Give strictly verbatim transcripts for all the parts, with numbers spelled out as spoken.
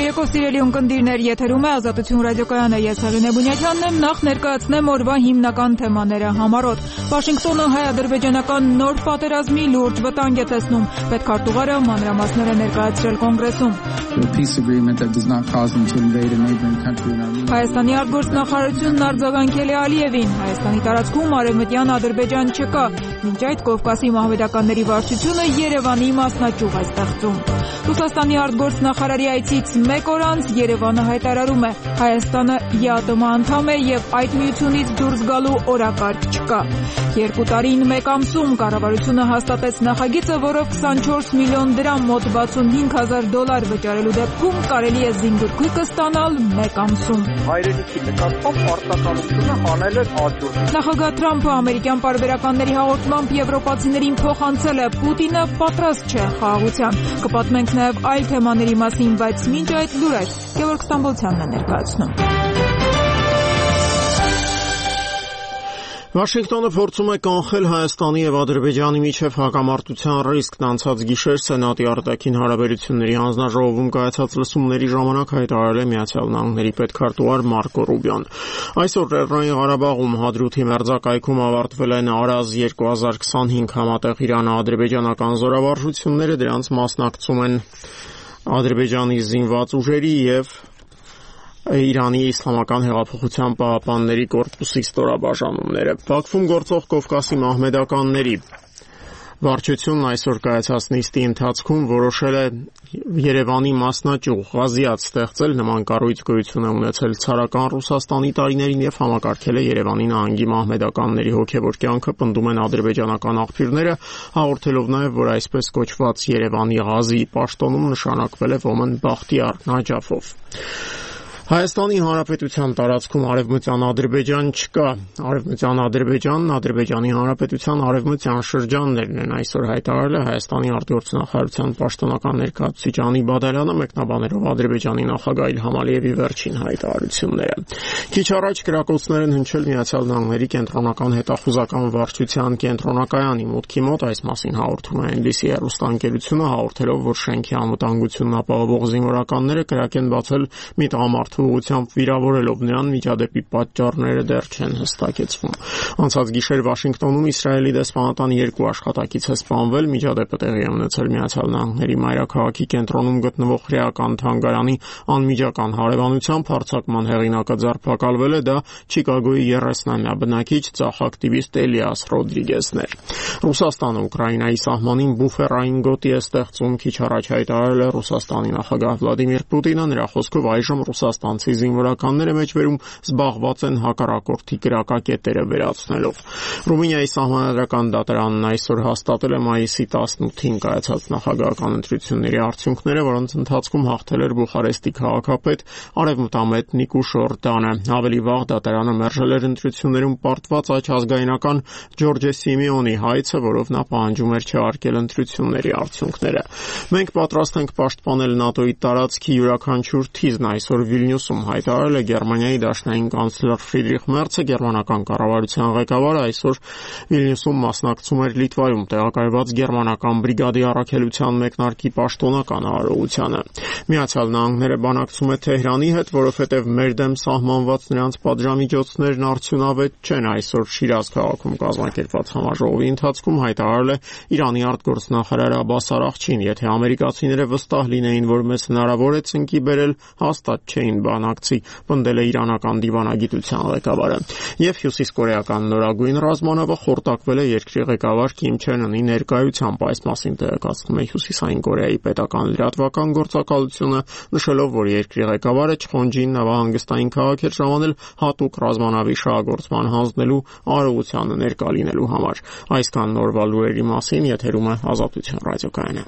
երեկո սիրելի ունկնդիրներ, եթերում է Ազատություն ռադիոկայանը, ես Հեղինե Բունյացյանն եմ, նախ ներկայացնեմ օրվա հիմնական թեմաները համառոտ։ Վաշինգտոնը հայ-ադրբեջանական նոր պատերազմի լուրջ վտանգ է տեսնում, պետքարտուղարը մանրամասներ է ներկայացրել կոնգրեսում։ Հայաստանի արտգործնախարարությունն արձագանքել է Ալիևին, Հայաստանի տարածքում արևմտյան Ադրբեջան չկա, մինչ այդ Կովկասի մահմեդականների վարչությունը Երևանի մասնաճյուղ է ստեղծում։ Ռուսաստանի արտգործնախարարի այցից մեկ օր անց Երևանը հայտարարում է, Հայաստանը ԵԱՏՄ անդամ է եւ այդ միությունից դուրս գալու օրակարգ չկա։ Երկու տարին մեկ ամսում կառավարությունը հաստատեց նախագիծը, որով քսանչորս միլիոն դրամ մոտ վաթսունհինգ հազար դոլար վճարելու դեպքում կարելի է զինգրգույկը ստանալ մեկ ամսում։ Հայրենիքի նկատմամբ պարտականությունը հանել է աճուրդ։ Նախագահ Թրամփը ամերիկյան պարբերականների հաղորդմամբ եվրոպացիներին փոխանցել է, Պուտինը պատրաստ չէ խաղաղության։ Կպատմենք նաև այլ թեմաների մասին, բայց մինչ այդ լուրեր Գևորգ Ստամբոլցյանն է ներկայացնում։ Վաշինգտոնը փորձում է կանխել Հայաստանի եւ Ադրբեջանի միջև հակամարտության ռիսկն անցած գիշեր Սենատի արտաքին հարաբերությունների հանձնաժողովում կայացած լսումների ժամանակ հայտարարել է Միացյալ Նահանգների պետքարտուղար Մարկո Ռուբիոն։ Այսօր Լեռնային Ղարաբաղում Հադրութի մերձակայքում ավարտվել են Արազ երկու հազար քսանհինգ համատեղ Իրано-ադրբեջանական զորավարժությունները, դրանց մասնակցում են Ադրբեջանի զինված ուժերի եւ Իրանի Իսլամական հեղափոխության պահապանների կորպուսի ստորաբաժանումները։ Բաքվում գործող Կովկասի մահմեդականների վարչությունն այսօր կայացած նիստի ընթացքում որոշել է Երևանի մասնաճյուղ Ղազիաթ ստեղծել, նման կառույց գոյություն է ունեցել ցարական Ռուսաստանի տարիներին եւ համակարգել է Երևանի նահանգի մահմեդականների հոգեվոր կյանքը, պնդում են ադրբեջանական աղբյուրները, հաղորդելով նաեւ, որ այսպես կոչված Երևանի Ղազիի պաշտոնում նշանակվել է Ոմն Բախտիար Նաջաֆով։ Հայաստանի Հանրապետության տարածքում արևմտյան Ադրբեջան չկա։ Արևմտյան Ադրբեջանն Ադրբեջանի Հանրապետության արևմտյան շրջաններն են, այսօր հայտարարել է Հայաստանի արտգործնախարարության պաշտոնական ներկայացուցիչ Անի Բադալյանը, մեկնաբանելով Ադրբեջանի նախագահ Իլհամ Ալիևի վերջին հայտարարությունները։ Քիչ առաջ կրակոցներ են հնչել Միացյալ Նահանգների կենտրոնական հետախուզական վարչության կենտրոնակայանի մուտքի մոտ, այս մասին հաղորդում է Էն Բի Սի հեռուստաընկերությունը, հաղորդելով, որ շենքի անվտանգությունն ապահովող զինվորականները կրակ են բացել մի տղամարդու ուղղությամբ վիրավորելով նրան, միջադեպի պատճառները դեռ չեն հստակեցվում։ Անցած գիշեր Վաշինգտոնում Իսրայելի դեսպանատան երկու աշխատակից է սպանվել, միջադեպը տեղի է ունեցել Միացյալ Նահանգների մայրաքաղաքի կենտրոնում գտնվող հրեական թանգարանի անմիջական հարևանությամբ, հարձակման հեղինակը ձերբակալվել է, դա Չիկագոյի երեսնամյա բնակիչ ծախ-ակտիվիստ Էլիաս Ռոդրիգեսն էր։ Ռուսաստանը Ուկրաինայի սահմանին բուֆերային գոտի է ստեղծում, քիչ առաջ հայտարարել է Ռուսաստանի նախագահ Վլադիմիր Պուտինը, նրա խոսքով այժմ Ռուսաստանցի զինվորականները մեջբերում զբաղված են հակառակորդի կրակակետերը վերացնելով։ Ռումինիայի սահմանադրական դատարանն այսօր հաստատել է մայիսի տասնութին կայացած նախագահական ընտրությունների արդյունքները, որոնց ընթացքում հաղթել էր Բուխարեստի քաղաքապետ արևմտամետ Նիկուշ Օրդանը։ Ավելի վաղ դատարանը մերժել էր ընտրություններում պարտված աջ ազգայնական Ջորջե Սիմեոնի հայցը, որով նա պահանջում էր չհարգել ընտրությունների արդյունքները։ Մենք պատրաստ ենք պաշտպանել ՆԱՏՕ-ի տարածքի յուրաքանչյուր թիզն, այսօր Վիլնյուսում հայտարարել է Գերմանիայի դաշնային կանցլեր Ֆրիդրիխ Մերցը, գերմանական կառավարության ղեկավարը այսօր Վիլնյուսում մասնակցում էր Լիտվայում տեղակայված գերմանական բրիգադի առաքելության մեկնարկի պաշտոնական արարողությանը։ Միացյալ Նահանգները բանակցում է Թեհրանի հետ, որովհետև մեր դեմ սահմանված նրանց պատժամիջոցներն արդյունավետ չեն, այսօր Շիրազ քաղաքում կազմակերպված համաժողովի ընթացքում հայտարարել է Իրանի արտգործնախարար Աբբաս Արաղչին, եթե ամերիկացիները վստահ լինեին, որ մեզ հնարավոր է ցնկի բերել, հաստատ չէին բանակցի, պնդել է իրանական դիվանագիտության ղեկավարը։ Եվ հյուսիսկորեական նորագույն ռազմանավը խորտակվել է երկրի ղեկավար Կիմ Չեն Ընի ներկայությամբ, այս մասին տեղեկացնում է Հյուսիսային Կորեայի պետական լրատվական գործակալությունը, նշելով, որ երկրի ղեկավարը Չխոնջին նավահանգստային քաղաք էր ժամանել հատուկ ռազմանավի շահագործման հանձնելու արարողությանը ներկա լինելու համար։ Այսքան նորվա լուրերի մասին, եթերում է Ազատություն ռադիոկայանը։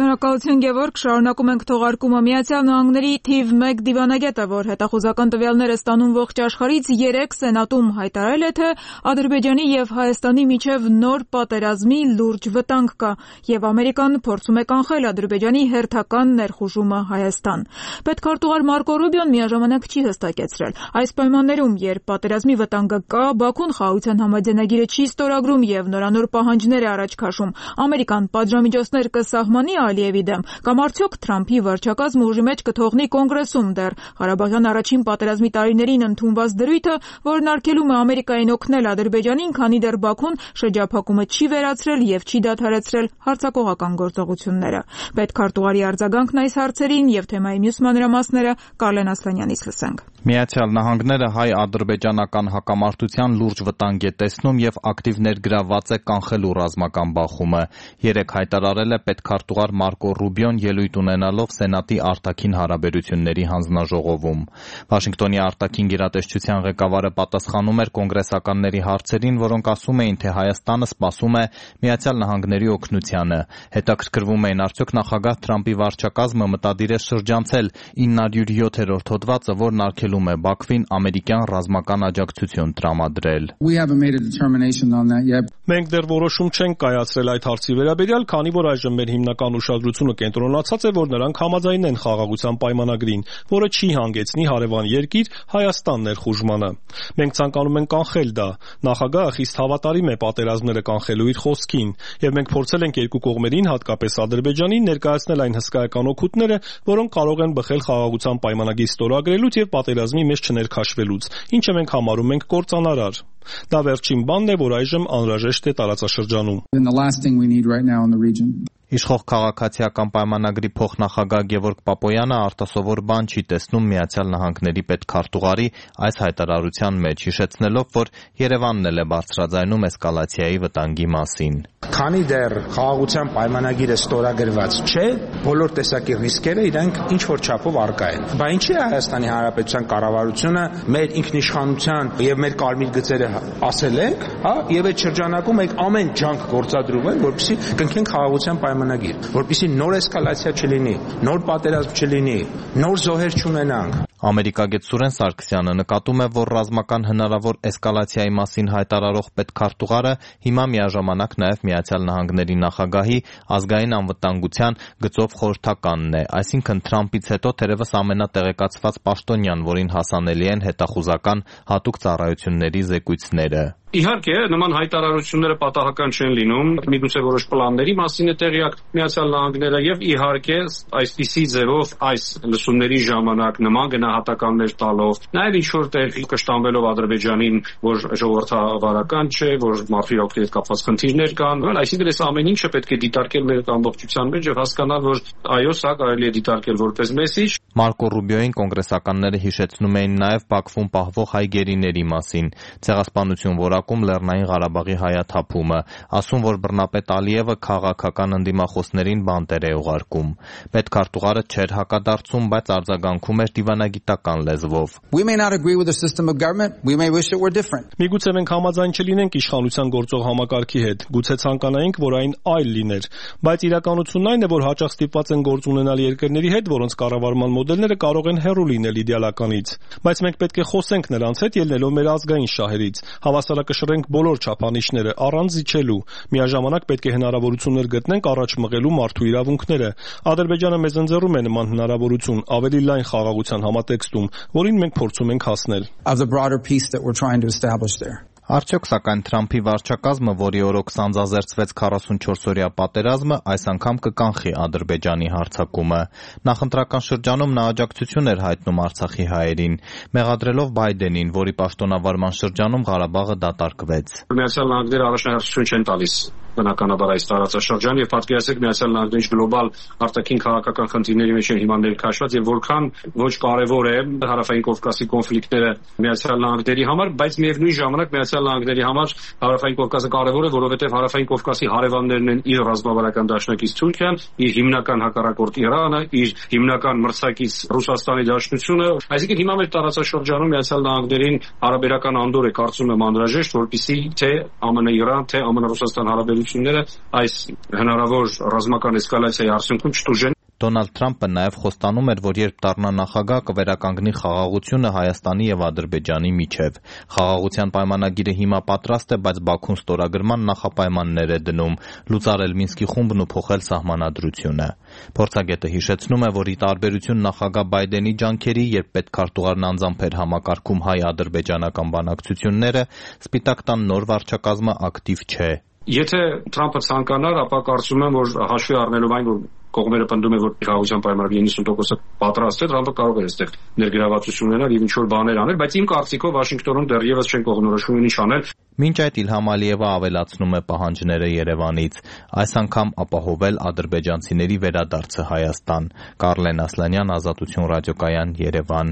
Շնորհակալություն Գևորգ, շարունակում ենք թողարկումը։ Միացյալ Նահանգների թիվ մեկ դիվանագետը, որ հետախուզական տվյալներ է ստանում ողջ աշխարհից, երեկ Սենատում հայտարարել է, թե Ադրբեջանի եւ Հայաստանի միջև նոր պատերազմի լուրջ վտանգ կա, եւ Ամերիկան փորձում է կանխել Ադրբեջանի հերթական ներխուժումը Հայաստան։ Պետքարտուղար Մարկո Ռուբիոն միաժամանակ չի հստակեցրել. այս պայմաններում, երբ պատերազմի վտանգը կա, Բաքուն խաղաղության համաձայնագիրը չի ստորագրում եւ նորանոր պահանջներ է առաջ քաշում, Ամերիկան պատժամիջոցներ կսահմանի Ալիևի դեմ, կամ արդյոք Թրամփի վարչակազմը ուժի մեջ կթողնի կոնգրեսում դեռ Ղարաբաղյան առաջին պատերազմի տարիներին ընդունված դրույթը, որն արգելում է Ամերիկային օգնել Ադրբեջանին, քանի դեռ Բաքուն շրջափակումը չի վերացրել եւ չի դադարեցրել հարձակողական գործողությունները։ Պետքարտուղարի արձագանքն այս հարցերին եւ թեմայի մյուս մանրամասները Կարլեն Ասլանյանից լսենք։ Միացյալ Նահանգները հայ-ադրբեջանական հակամարտության լուրջ վտանգ է տեսնում եւ ակտիվ ներգրավված է կանխելու ռազմական բախումը։ Երեկ հայտարարել է պետքարտուղար Մարկո Ռուբիոն ելույթ ունենալով Սենատի արտաքին հարաբերությունների հանձնաժողովում։ Վաշինգտոնի արտաքին գերատեսչության ղեկավարը պատասխանում էր կոնգրեսականների հարցերին, որոնք ասում էին, թե Հայաստանը սպասում է Միացյալ Նահանգների օգնությանը։ Հետաքրքրվում էին, արդյոք նախագահ Թրամփի վարչակազմը մտադիր է շրջանցել ինը հարյուր յոթերորդ հոդվածը, որն արգելում է Բաքվին ամերիկյան ռազմական աջակցություն տրամադրել։ Մենք դեռ որոշում չենք կայացրել այդ հարցի վերաբերյալ, քանի որ այժմ մեր հիմնական ուշադրությունը կենտրոնացած է, որ նրանք համաձայնեն խաղաղության պայմանագրին, որը չի հանգեցնի հարևան երկիր Հայաստան ներխուժմանը։ Մենք ցանկանում ենք կանխել դա։ Նախագահը խիստ հավատարիմ է պատերազմները կանխելու իր խոսքին, եւ մենք փորձել ենք երկու կողմերին, հատկապես Ադրբեջանին, ներկայացնել այն հսկայական օգուտները, որոնք կարող են բխել խաղաղության պայմանագիր ստորագրելուց եւ պատերազմի մեջ չներքաշվելուց, ինչը մենք համարում ենք կործանարար։ Դա վերջին բանն է, որ այժմ անհրաժեշտ է տարածաշրջանում։ Իշխող քաղաքացիական պայմանագրի փոխնախագահ Գևորգ Պապոյանը արտասովոր բան չի տեսնում Միացյալ Նահանգների պետքարտուղարի այս հայտարարության մեջ, հիշեցնելով, որ Երևանն էլ է բարձրաձայնում էսկալացիայի վտանգի մասին։ Քանի դեռ խաղաղության պայմանագիրը ստորագրված չէ, բոլոր տեսակի ռիսկերը իրենք ինչ որ չափով առկա են։ Բա ինչի է Հայաստանի Հանրապետության կառավարությունը մեր ինքնիշխանության եւ մեր կարմիր գծերը ասել ենք, հա, եւ այդ շրջանակում մենք ամեն ջանք գործադրում ենք, որպեսզի կնքենք խաղաղության պայմանագիր, որպեսզի նոր էսկալացիա չլինի, նոր պատերազմ չլինի, նոր զոհեր չունենանք։ Ամերիկագետ Սուրեն Սարգսյանը նկատում է, որ ռազմական հնարավոր էսկալացիայի մասին հայտարարող պետքարտուղարը հիմա միաժամանակ նաև Միացյալ Նահանգների նախագահի ազգային անվտանգության գծով խորհրդականն է, այսինքն Թրամփից հետո թերևս ամենատեղեկացված պաշտոնյան, որին հասանելի են հետախուզական հատուկ ծառայությունների զեկույցները։ Իհարկե, նման հայտարարությունները պատահական չեն լինում, միգուցե որոշ պլանների մասին է տեղյակ Միացյալ Նահանգները եւ իհարկե այսպիսի ձևով այս լսումների ժամանակ նման գնահատականներ տալով, նաեւ ինչ որ տեղ կշտամվելով Ադրբեջանին, որ ժողովրդավարական չէ, որ մարդու իրավունքների հետ կապված խնդիրներ կան, այսինքն այս ամեն ինչը պետք է դիտարկել մեր ամբողջության մեջ եւ հասկանալ, որ այո, սա կարելի է դիտարկել որպես մեսիջ։ Մարկո Ռուբիոյին կոնգրեսականները հիշեցնում էին նաեւ Բաքվում պահվող հայ գերիների մասին, ցեղասպանություն, որ Լեռնային Ղարաբաղի հայաթափումը, ասում, որ բռնապետ Ալիևը քաղաքական ընդդիմախոսներին բանտեր է ուղարկում։ Պետքարտուղարը չէր հակադարձում, բայց արձագանքում էր դիվանագիտական լեզվով։ Միգուցե մենք համաձայն չլինենք իշխանության գործող համակարգի հետ, գուցե ցանկանայինք, որ այն այլ լիներ, բայց իրականությունն այն է, որ հաճախ ստիպված են գործ ունենալ երկրների հետ, որոնց կառավարման մոդելները կարող են հեռու լինել իդեալականից, բայց մենք պետք է խոսենք նրանց հետ, ելնելով մեր ազգային շահերից, հավասար կշռենք բոլոր չափանիշները առանց զիջելու։ Միաժամանակ պետք է հնարավորություններ գտնենք առաջ մղելու մարդու իրավունքները։ Ադրբեջանը մեզ ընձեռում է նման հնարավորություն ավելի լայն խաղաղության համատեքստում, որին մենք փորձում ենք հասնել։ Արդյոք սակայն Թրամփի վարչակազմը, որի օրոք սանձազերծվեց քառասունչորսօրյա պատերազմը, այս անգամ կկանխի Ադրբեջանի հարձակումը։ Նախընտրական շրջանում նա աջակցություն էր հայտնում Արցախի հայերին, մեղադրելով Բայդենին, որի պաշտոնավարման շրջանում Ղարաբաղը դատարկվեց։ Միացյալ Նահանգները առաջնահերթություն չեն տալիս բնականաբար այս տարածաշրջան եւ պատկերացրեք Միացյալ Նահանգների գլոբալ արտաքին քաղաքական խնդիրների մեջ են հիմա ներկայացված եւ որքան ոչ կարեւոր է հարավային Կովկասի կոնֆլիկտները Միացյալ Նահանգների համար, բայց միևնույն ժամանակ Միացյալ Նահանգների համար հարավային Կովկասը կարեւոր է, որովհետեւ հարավային Կովկասի հարևաններն են իր ռազմավարական դաշնակից Թուրքիան, իր հիմնական հակառակորդ Իրանը, իր հիմնական մրցակից Ռուսաստանի Դաշնությունը, այսինքն հիմա մեր տարածաշրջանում Միացյալ Նահանգներին հարաբերական անդոր է կարծում եմ անհրաժեշտ, որպեսզի թե ԱՄՆ-Իրան, թե ԱՄՆ-Ռուսաստան հարաբերությունները իշխանությունները այս հնարավոր ռազմական էսկալացիայի արդյունքում չտուժեն։ Դոնալդ Թրամփը նաև խոստանում էր, որ երբ դառնա նախագահ կվերականգնի խաղաղությունը Հայաստանի եւ Ադրբեջանի միջև։ Խաղաղության պայմանագիրը հիմա պատրաստ է, բայց Բաքուն ստորագրման նախապայմաններ է դնում՝ լուծարել Մինսկի խումբն ու փոխել սահմանադրությունը։ Փորձագետը հիշեցնում է, որ ի տարբերություն նախագահ Բայդենի ջանքերի, երբ պետքարտուղարն անձամբ էր համակարգում հայ-ադրբեջանական բանակցությունները, Սպիտակ տան նոր վարչակազմը ակտիվ չէ։ Եթե Թրամփը ցանկանար, ապա կարծում եմ, որ հաշվի առնելով այն, որ կողմերը պնդում են, որ խաղաղության պայմանագրի իննսուն տոկոսը պատրաստ է, Թրամփը կարող է այստեղ ներգրավվածություն ունենալ եւ ինչ-որ բաներ անել, բայց իմ կարծիքով Վաշինգտոնում դեռևս չեն կողմնորոշվում ինչ անել։ Մինչ այդ Իլհամ Ալիևը ավելացնում է պահանջները Երևանից, այս անգամ ապահովել ադրբեջանցիների վերադարձը Հայաստան։ Կարլեն Ասլանյան, Ազատություն ռադիոկայան, Երևան։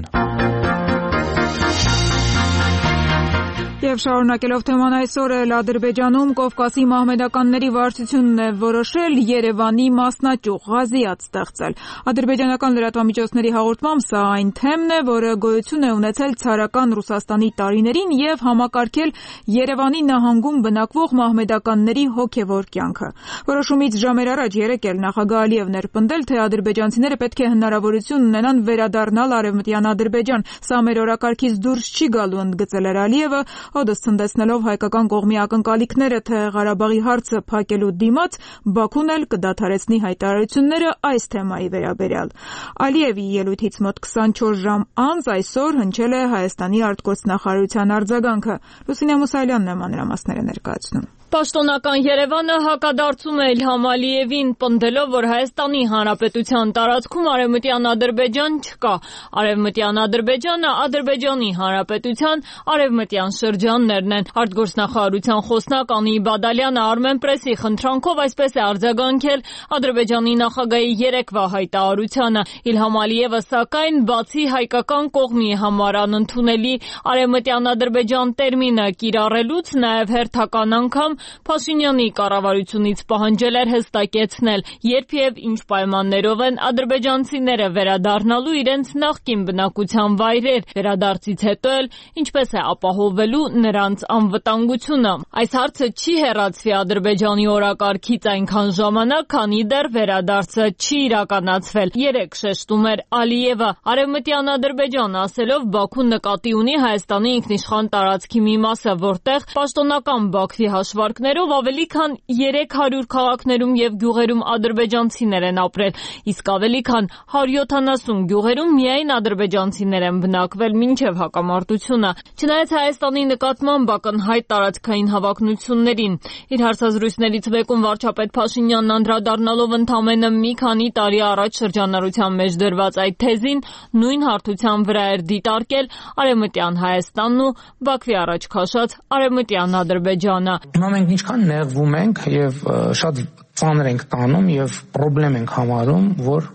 Եվ շարունակելով թեման այսօր էլ Ադրբեջանում Կովկասի մահմեդականների վարչությունն է որոշել Երևանի մասնաճյուղ Ղազիաթ ստեղծել։ Ադրբեջանական լրատվամիջոցների հաղորդմամբ սա այն թեմն է, որը գոյություն է ունեցել ցարական Ռուսաստանի տարիներին եւ համակարգել Երևանի նահանգում բնակվող մահմեդականների հոգեվոր կյանքը։ Որոշումից ժամեր առաջ երեկ էլ նախագահ Ալիևն էր պնդել, թե ադրբեջանցիները պետք է հնարավորություն ունենան վերադառնալ Արևմտյան Ադրբեջան։ Սա մեր օրակարգից դուրս չի գալու, ընդգծել էր Ալիևը, հոդս ցնդեցնելով հայկական կողմի ակնկալիքները, թե Ղարաբաղի հարցը փակելու դիմաց Բաքուն էլ կդադարեցնի հայտարարությունները այս թեմայի վերաբերյալ։ Ալիևի ելույթից մոտ քսանչորս ժամ անց այսօր հնչել է Հայաստանի արտգործնախարարության արձագանքը։ Լուսինե Մուսալյանն է մանրամասները ներկայացնում։ Պաշտոնական Երևանը հակադարձում է Իլհամ Ալիևին, պնդելով, որ Հայաստանի Հանրապետության տարածքում Արևմտյան Ադրբեջան չկա։ Արևմտյան Ադրբեջանը Ադրբեջանի Հանրապետության արևմտյան շրջաններն են։ Արտգործնախարարության խոսնակ Անի Բադալյանը Armenpress-ի խնդրանքով այսպես է արձագանքել Ադրբեջանի նախագահի երեկվա հայտարարությանը։ Իլհամ Ալիևը սակայն բացի հայկական կողմի համար անընդունելի Արևմտյան Ադրբեջան տերմինը կիրառելուց նաև հերթական անգամ Փաշինյանի կառավարությունից պահանջել էր հստակեցնել, երբ եւ ինչ պայմաններով են ադրբեջանցիները վերադառնալու իրենց նախկին բնակության վայրեր, վերադարձից հետո էլ ինչպես է ապահովելու նրանց անվտանգությունը։ Այս հարցը չի հեռացվի Ադրբեջանի օրակարգից այնքան ժամանակ, քանի դեռ վերադարձը չի իրականացվել։ Երեք շեշտում էր Ալիևը, Արևմտյան Ադրբեջան ասելով Բաքուն նկատի ունի Հայաստանի ինքնիշխան տարածքի մի մասը, որտեղ պաշտոնական Բաքվի հաշվարկներով ավելի քան երեք հարյուր քաղաքներում եւ գյուղերում ադրբեջանցիներ են ապրել, իսկ ավելի քան հարյուր յոթանասուն գյուղերում միայն ադրբեջանցիներ են բնակվել մինչեւ հակամարտությունը։ Չնայած Հայաստանի նկատմամբ ակնհայտ տարածքային հավակնություններին, իր հարցազրույցներից մեկում վարչապետ Փաշինյանն անդրադառնալով ընդամենը մի քանի տարի առաջ շրջանառության մեջ դրված այդ թեզին, նույն հարթության վրա էր դիտարկել Արևմտյան Հայաստանն ու Բաքվի առաջ քաշած Արևմտյան Ադրբեջանը։ Հիմա մենք ինչքան նեղվում ենք եւ շատ ծանր ենք տանում եւ խնդրեմ ենք համարում, որ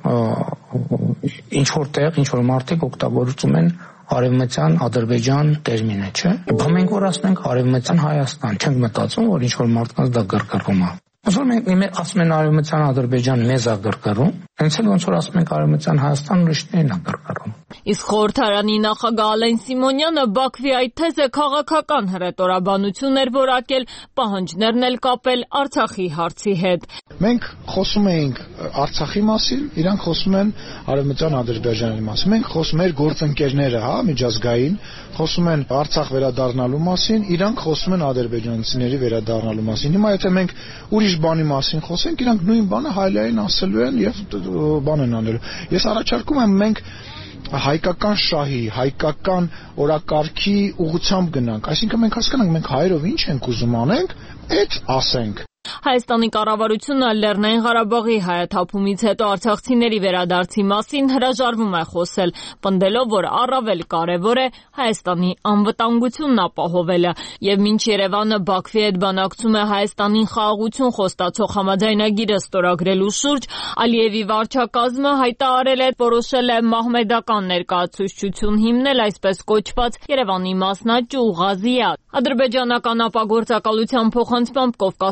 ինչ որտեղ ինչ որ մարդիկ օգտագործում են Արևմտյան Ադրբեջան տերմինը, չէ՞։ Բա մենք որ ասում ենք Արևմտյան Հայաստան, չենք մտածում, որ ինչ որ մարդկանց դա գրգռում է։ Ոնց որ մենք ասում են Արևմտյան Ադրբեջան մեզ է գրգռում, հենց էլ ոնց որ ասում ենք Արևմտյան Հայաստան ուրիշներին է գրգռում։ Իսկ խորհրդարանի նախագահ Ալեն Սիմոնյանը Բաքվի այդ թեզը քաղաքական հռետորաբանություն էր որակել, պահանջներն էլ կապել Արցախի հարցի հետ։ Մենք խոսում էինք Արցախի մասին, իրանք խոսում են Արևմտյան Ադրբեջանի մասին։ Մենք խոսում ենք գործընկերները, հա, միջազգային, խոսում են Արցախ վերադառնալու մասին, իրանք խոսում են ադրբեջանցիների վերադառնալու մասին։ Հիմա եթե մենք ուրիշ բանի մասին խոսենք, իրանք նույն բանը հայլային ասելու են եւ բան են անելու։ Ես առաջարկում եմ մենք հայկական շահի, հայկական օրակարգի ուղղությամբ գնանք, այսինքն մենք հասկանանք մենք հայերով ինչ ենք ուզում անենք, այդ ասենք։ Հայաստանի կառավարությունը Լեռնային Ղարաբաղի հայաթափումից հետո արցախցիների վերադարձի մասին հրաժարվում է խոսել, պնդելով, որ առավել կարևոր է Հայաստանի անվտանգությունն ապահովելը, եւ մինչ Երևանը Բաքվի հետ բանակցում է Հայաստանին խաղաղություն խոստացող համաձայնագիրը ստորագրելու շուրջ, Ալիևի վարչակազմը հայտարարել է, որոշել է մահմեդական ներկայացուցչություն հիմնել այսպես կոչված Երևանի մասնաճյուղ Ղազիաթ։ Ադրբեջանական ապագործակալության փոխանցմամբ Կովկասի մահմեդական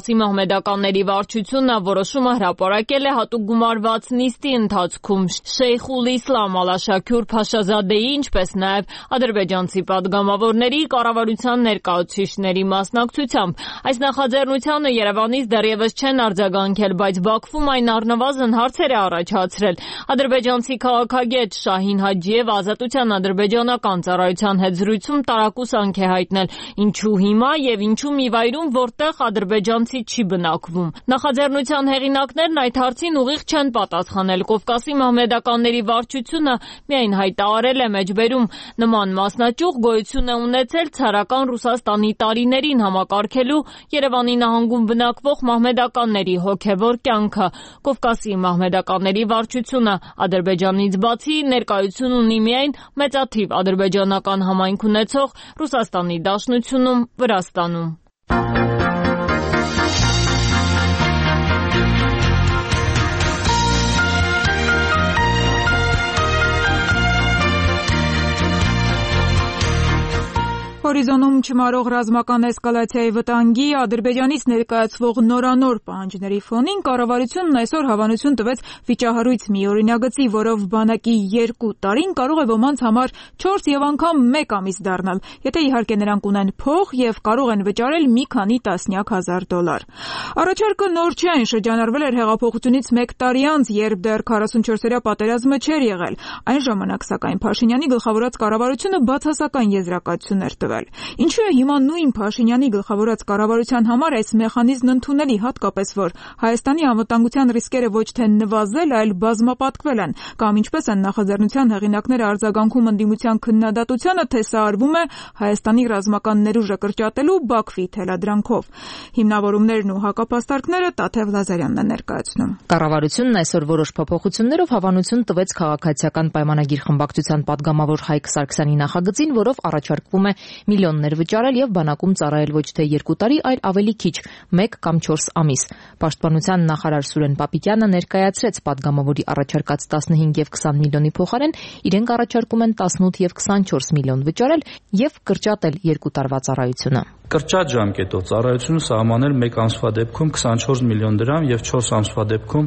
մահմեդականների վարչությունը որոշումը հրապարակել է հատուկ գումարված նիստի ընթացքում Շեյխուլ Իսլամ Ալաշաքյուր Փաշազադեի, ինչպես նաև ադրբեջանցի պատգամավորների, կառավարության ներկայացուցիչների մասնակցությամբ։ Այս նախաձեռնությանը Երևանից դեռևս չեն արձագանքել, բայց Բաքվում այն առնվազն հարցեր է առաջացրել։ Ադրբեջանցի քաղաքագետ Շահին Հաջիևը Ազատության ադրբեջանական ծառայության հետ զրույցում տարակուսանք է հայտնել, ինչու հիմա եւ ինչու մի վայրում, որտեղ ադրբեջանցի չի բնակվում։ Նախաձեռնության հեղինակներն այդ հարցին ուղիղ չեն պատասխանել։ Կովկասի մահմեդականների վարչությունը միայն հայտարարել է մեջբերում նման մասնաճյուղ գոյություն է ունեցել ցարական Ռուսաստանի տարիներին համակարգելու Երևանի նահանգում բնակվող մահմեդականների հոգևոր կյանքը։ Կովկասի մահմեդականների վարչությունը Ադրբեջանից բացի ներկայություն ունի միայն մեծաթիվ ադրբեջանական համայնք ունեցող Ռուսաստանի Դաշնությունում, Վրաստանում։ Հորիզոնում չմարող ռազմական էսկալացիայի վտանգի, Ադրբեջանից ներկայացվող նորանոր պահանջների ֆոնին կառավարությունն այսօր հավանություն տվեց վիճահարույց մի օրինագծի, որով բանակի երկու տարին կարող է ոմանց համար չորս եւ անգամ մեկ ամիս դառնալ, եթե իհարկե նրանք ունեն փող եւ կարող են վճարել մի քանի տասնյակ հազար դոլար։ Առաջարկը նոր չէ, այն շրջանառվել էր հեղափոխությունից մեկ տարի անց, երբ դեռ քառասունչորսերյա պատերազմը չէր եղել։ Այն ժամանակ, սակայն, Փաշինյանի գլխավորած կառավարությունը բացասական եզրակացություն էր տվել։ Ինչու է հիմա նույն Փաշինյանի գլխավորած կառավարության համար այս մեխանիզմն ընդունելի, հատկապես որ Հայաստանի անվտանգության ռիսկերը ոչ թե նվազել, այլ բազմապատկվել են, կամ ինչպես են նախաձեռնության հեղինակները արձագանքում ընդդիմության քննադատությանը, թե սա արվում է Հայաստանի ռազմական ներուժը կրճատելու Բաքվի թելադրանքով։ Հիմնավորումներն ու հակապաստարկները Տաթև Լազարյանն է ներկայացնում։ Կառավարությունն այսօր որոշ փոփոխություններով հավանություն տվեց քաղաքացիական պայմանագիր խմբակցության падգամավոր Հայկ Սարգսյանի նախագծին, որով առաջարկվում է միլիոններ վճարել եւ բանակում ծառայել ոչ թե երկու տարի, այլ ավելի քիչ, մեկ կամ չորս ամիս։ Պաշտպանության նախարար Սուրեն Պապիկյանը ներկայացրեց падգամավորի առաջարկած տասնհինգ եւ քսան միլիոնի փոխարեն իրենք առաջարկում են տասնութ եւ քսանչորս միլիոն վճարել եւ կրճատել երկու տարվա ծառայությունը։ Կրճատ ժամկետով ծառայությունը սահմանել մեկ ամսվա դեպքում քսանչորս միլիոն դրամ եւ չորս ամսվա դեպքում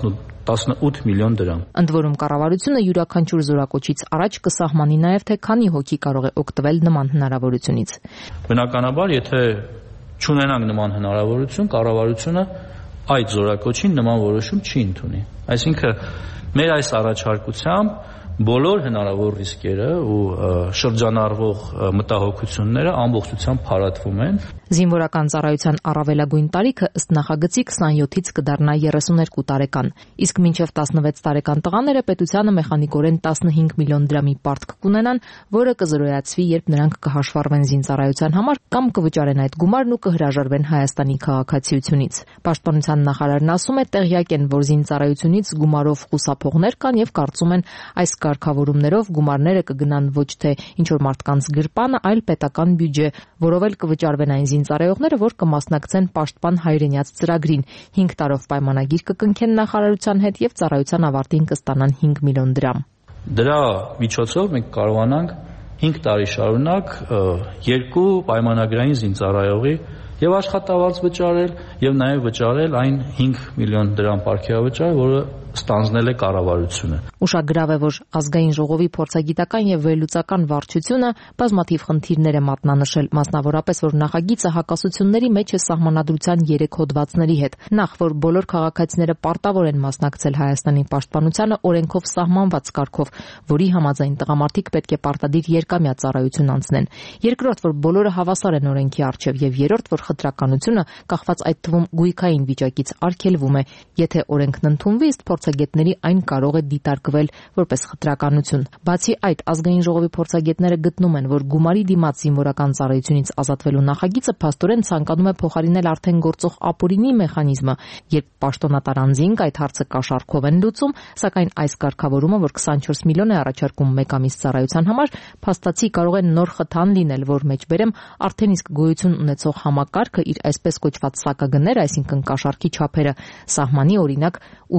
տասնութ միլիոն դրամ։ Ընդ որում կառավարությունը յուրաքանչյուր զորակոչից առաջ կսահմանի նաև թե քանի հոգի կարող է օգտվել նման հնարավորությունից։ Բնականաբար, եթե չունենանք նման հնարավորություն, կառավարությունը այդ զորակոչին նման որոշում չի ընդունի։ Այսինքն մեր այս առաջարկությամբ բոլոր հնարավոր ռիսկերը ու շրջանառվող մտահոգությունները ամբողջությամբ փարատվում են։ Զինվորական ծառայության առավելագույն տարիքը ըստ նախագծի քսանյոթից կդառնա երեսուներկու տարեկան, իսկ մինչև տասնվեց տարեկան տղաները պետությանը մեխանիկորեն տասնհինգ միլիոն դրամի պարտք կունենան, որը կզրոյացվի, երբ նրանք կհաշվառվեն զինծառայության համար կամ կվճարեն այդ գումարն ու կհրաժարվեն Հայաստանի քաղաքացիությունից։ Պաշտպանության նախարարն ասում է, տեղյակ են, որ զինծառայությունից գումարով խուսափողներ կան եւ կարծում են այս կարգավորումներով գումարները կգնան ոչ թե ինչ-որ մարդկանց գրպանը, այլ պետական բյուջե, որով էլ կվճարվեն այն զինծառայողները, որ կմասնակցեն Պաշտպան հայրենյաց ծրագրին, հինգ տարով պայմանագիր կկնքեն նախարարության հետ եւ ծառայության ավարտին կստանան հինգ միլիոն դրամ։ Դրա միջոցով մենք կարողանանք հինգ տարի շարունակ երկու պայմանագրային զինծառայողի եւ աշխատավարձ վճարել եւ նաեւ վճարել այն հինգ միլիոն դրամ պարգևավճար, որը ստանձնել է կառավարությունը։ Ուշագրավ է, որ ազգային ժողովի փորձագիտական եւ վերլուծական վարչությունը բազմաթիվ խնդիրներ է մատնանշել, մասնավորապես որ նախագիծը հակասությունների մեջ է սահմանադրության երեք հոդվածների հետ։ Նախ, որ բոլոր քաղաքացիները պարտավոր են մասնակցել Հայաստանի պաշտպանությանը օրենքով սահմանված կարգով, որի համաձայն տղամարդիկ պետք է պարտադիր երկամյա ծառայություն անցնեն։ Երկրորդ, որ բոլորը հավասար են օրենքի առջև, եւ երրորդ, որ խտրականությունը կախված այդ թվում գույքային վիճակից արգելվում է, եթե օրենքն ընդունվի, ըստ փորձագետների այն կարող է դիտարկվել որպես խտրականություն։ Բացի այդ, ազգային ժողովի փորձագետները գտնում են, որ գումարի դիմաց զինվորական ծառայությունից ազատվելու նախագիծը փաստորեն ցանկանում է փոխարինել արդեն գործող ապօրինի մեխանիզմը, երբ պաշտոնատար անձինք այդ հարցը կաշառքով են լուծում, սակայն այս կարգավորումը, որ քսանչորս միլիոն է առաջարկում մեկ ամիս ծառայության համար, փաստացի կարող է նոր խթան լինել, որ մեջբերեմ արդեն իսկ գոյություն ունեցող համակարգը իր այսպես կոչված սակագները, այսինքն կաշառքի չափերը, սահմանի օրինակ ութից տասը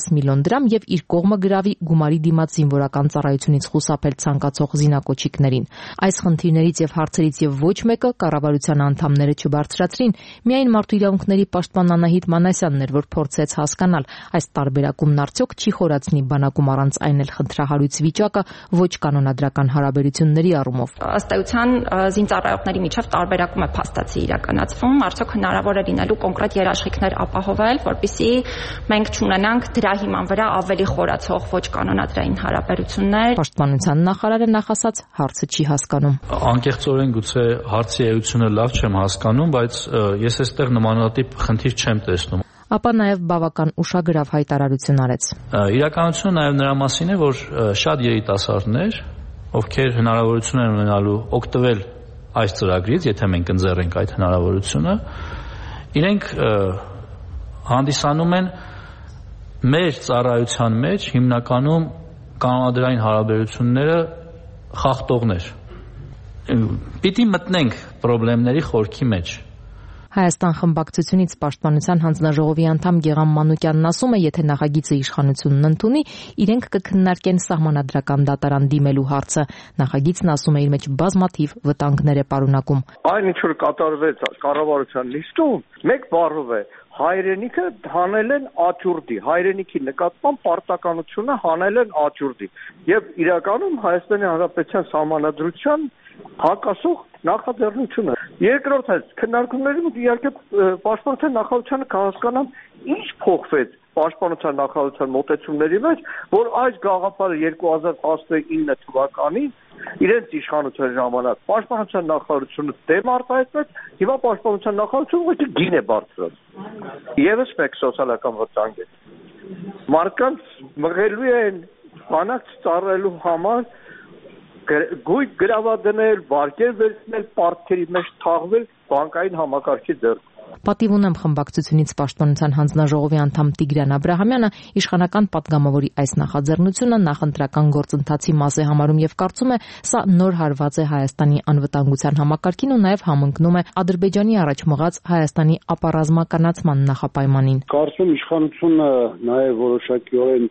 տասը միլիոն դրամ եւ իր կողմը գրավի գումարի դիմաց զինվորական ծառայությունից խուսափել ցանկացող զինակոչիկներին։ Այս խնդիրներից եւ հարցերից եւ ոչ մեկը կառավարության անդամները չբարձրացրին, միայն Մարդու իրավունքների պաշտպան Անահիտ Մանասյանն էր, որ փորձեց հասկանալ այս տարբերակումն արդյոք չի խորացնի բանակում առանց այն էլ խնդրահարույց վիճակը ոչ կանոնադրական հարաբերությունների առումով։ Ըստ էության զինծառայողների միջև տարբերակում է փաստացի իրականացվում, արդյոք հնարավոր է լինելու կոնկրետ երաշխիքներ ապահովել, որպեսզի մենք չունենանք դրա հիման վրա ավելի խորացող ոչ կանոնադրային հարաբերություններ։ Պաշտպանության նախարարը նախասած հարցը չի հասկանում։ Անկեղծորեն գուցե հարցի էությունը լավ չեմ հասկանում, բայց ես այստեղ նմանատիպ խնդիր չեմ տեսնում։ Ապա նաև բավական ուշագրավ հայտարարություն արեց։ Իրականությունը նաև նրա մասին է, որ շատ երիտասարդներ, ովքեր հնարավորություն են ունենալու օգտվել այս ծրագրից, եթե մենք ընձեռենք այդ հնարավորությունը, իրենք հանդիսանում են մեր ծառայության մեջ հիմնականում կանոնադրային հարաբերությունները խախտողներ։ Պիտի մտնենք խնդիրների խորքի մեջ։ Հայաստան խմբակցությունից Պաշտպանության հանձնաժողովի անդամ Գեգամ Մանուկյանն ասում է, եթե նախագիծը իշխանությունն ընդունի, իրենք կքննարկեն սահմանադրական դատարան դիմելու հարցը։ Նախագիծն, ասում է, իր մեջ բազմաթիվ վտանգներ է պարունակում։ Այն ինչ որ կատարվեց կառավարության նիստում, մեկ բառով է հայրենիքը հանել են աճուրդի, հայրենիքի նկատմամբ պարտականությունը հանել են աճուրդի եւ իրականում Հայաստանի Հանրապետության սահմանադրության հակասող նախաձեռնությունը։ Երկրորդ է քննարկումների մոտ իհարկե պաշտպանության նախարարությունը կհասկանան ինչ փոխվեց պաշտպանության նախարարության մոտեցումների մեջ, որ այս գաղափարը երկու հազար տասնինը թվականին իրենց իշխանության ժամանակ պաշտպանության նախարարությունը դեմ արտահայտվեց, հիմա պաշտպանության նախարարությունը ուղղակի գին է բարձրացրել։ Եվս մեկ սոցիալական վտանգ է։ Մարդկանց մղելու են բանակ ծառայելու համար գույք գրավադնել, վարկեր վերցնել, պարտքերի մեջ թաղվել բանկային համակարգի ձեռք։ Պատիվ ունեմ խմբակցությունից Պաշտպանության հանձնաժողովի անդամ Տիգրան Աբրահամյանը իշխանական պատգամավորի այս նախաձեռնությունը նախընտրական գործընթացի մաս է համարում եւ կարծում է, սա նոր հարված է Հայաստանի անվտանգության համակարգին ու նաեւ համընկնում է Ադրբեջանի առաջ մղած Հայաստանի ապառազմականացման նախապայմանին։ Կարծում իշխանությունը նաեւ որոշակիորեն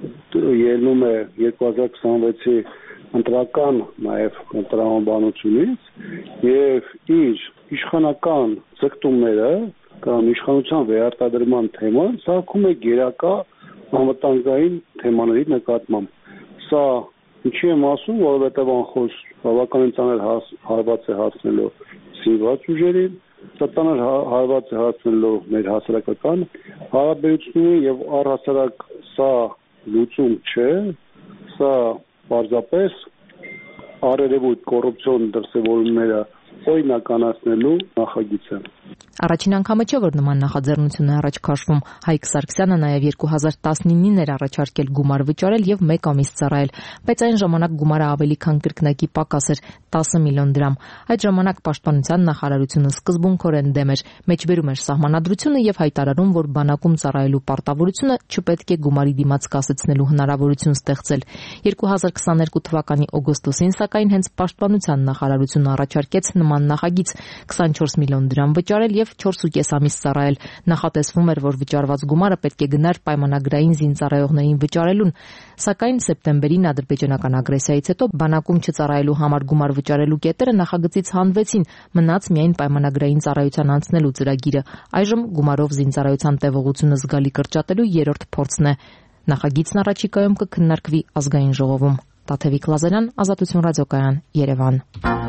ելնում է երկու հազար քսանվեցի ընտրական նաև տրամաբանությունից եւ իր իշխանական ձգտումները կամ իշխանության վերարտադրման թեման ցակում է գերակա անվտանգային թեմաների նկատմամբ։ Սա ինչի եմ ասում, որովհետեւ անխոս բավականին ծանր հարված է հասնելու սիվաց ուժերին, ծանր հարված է հասնելու մեր հասարակական հարաբերություններին եւ առհասարակ սա լուծում չէ, սա պարզապես արերևույթ կոռուպցիոն դրսևորումները օրինականացնելու նախագիծ է։ Առաջին անգամը չէ, որ նման նախաձեռնություն է առաջ քաշվում։ Հայկ Սարգսյանը նաև երկու հազար տասնինին էր առաջարկել գումար վճարել եւ մեկ ամիս ծառայել, բայց այն ժամանակ գումարը ավելի քան կրկնակի պակաս էր՝ տասը միլիոն դրամ։ Այդ ժամանակ Պաշտպանության նախարարությունը սկզբունքորեն դեմ էր, մեջբերում էր սահմանադրությունը եւ հայտարարում, որ բանակում ծառայելու պարտավորությունը չպետք է գումարի դիմաց կասեցնելու հնարավորություն ստեղծել։ երկու հազար քսաներկու թվականի օգոստոսին, սակայն, հենց Պաշտպանության նախարարությունը առաջարկեց նման նախագիծ՝ քսանչորս միլիոն դրամ վճարել եւ չորսուկես ամիս ծառայել։ Նախատեսվում էր, որ վճարված գումարը պետք է գնար պայմանագրային զինծառայողներին վճարելուն, սակայն սեպտեմբերին ադրբեջանական ագրեսիայից հետո բանակում չծառայելու համար գումար վճարելու կետերը նախագծից հանվեցին, մնաց միայն պայմանագրային ծառայության անցնելու ծրագիրը։ Այժմ գումարով զինծառայության տևողությունը զգալի կրճատելու երրորդ փորձն է։ Նախագիծն առաջիկայում կքննարկվի ազգային ժողովում։ Տաթևիկ Լազարյան, Ազատություն ռադիոկայան, Երևան։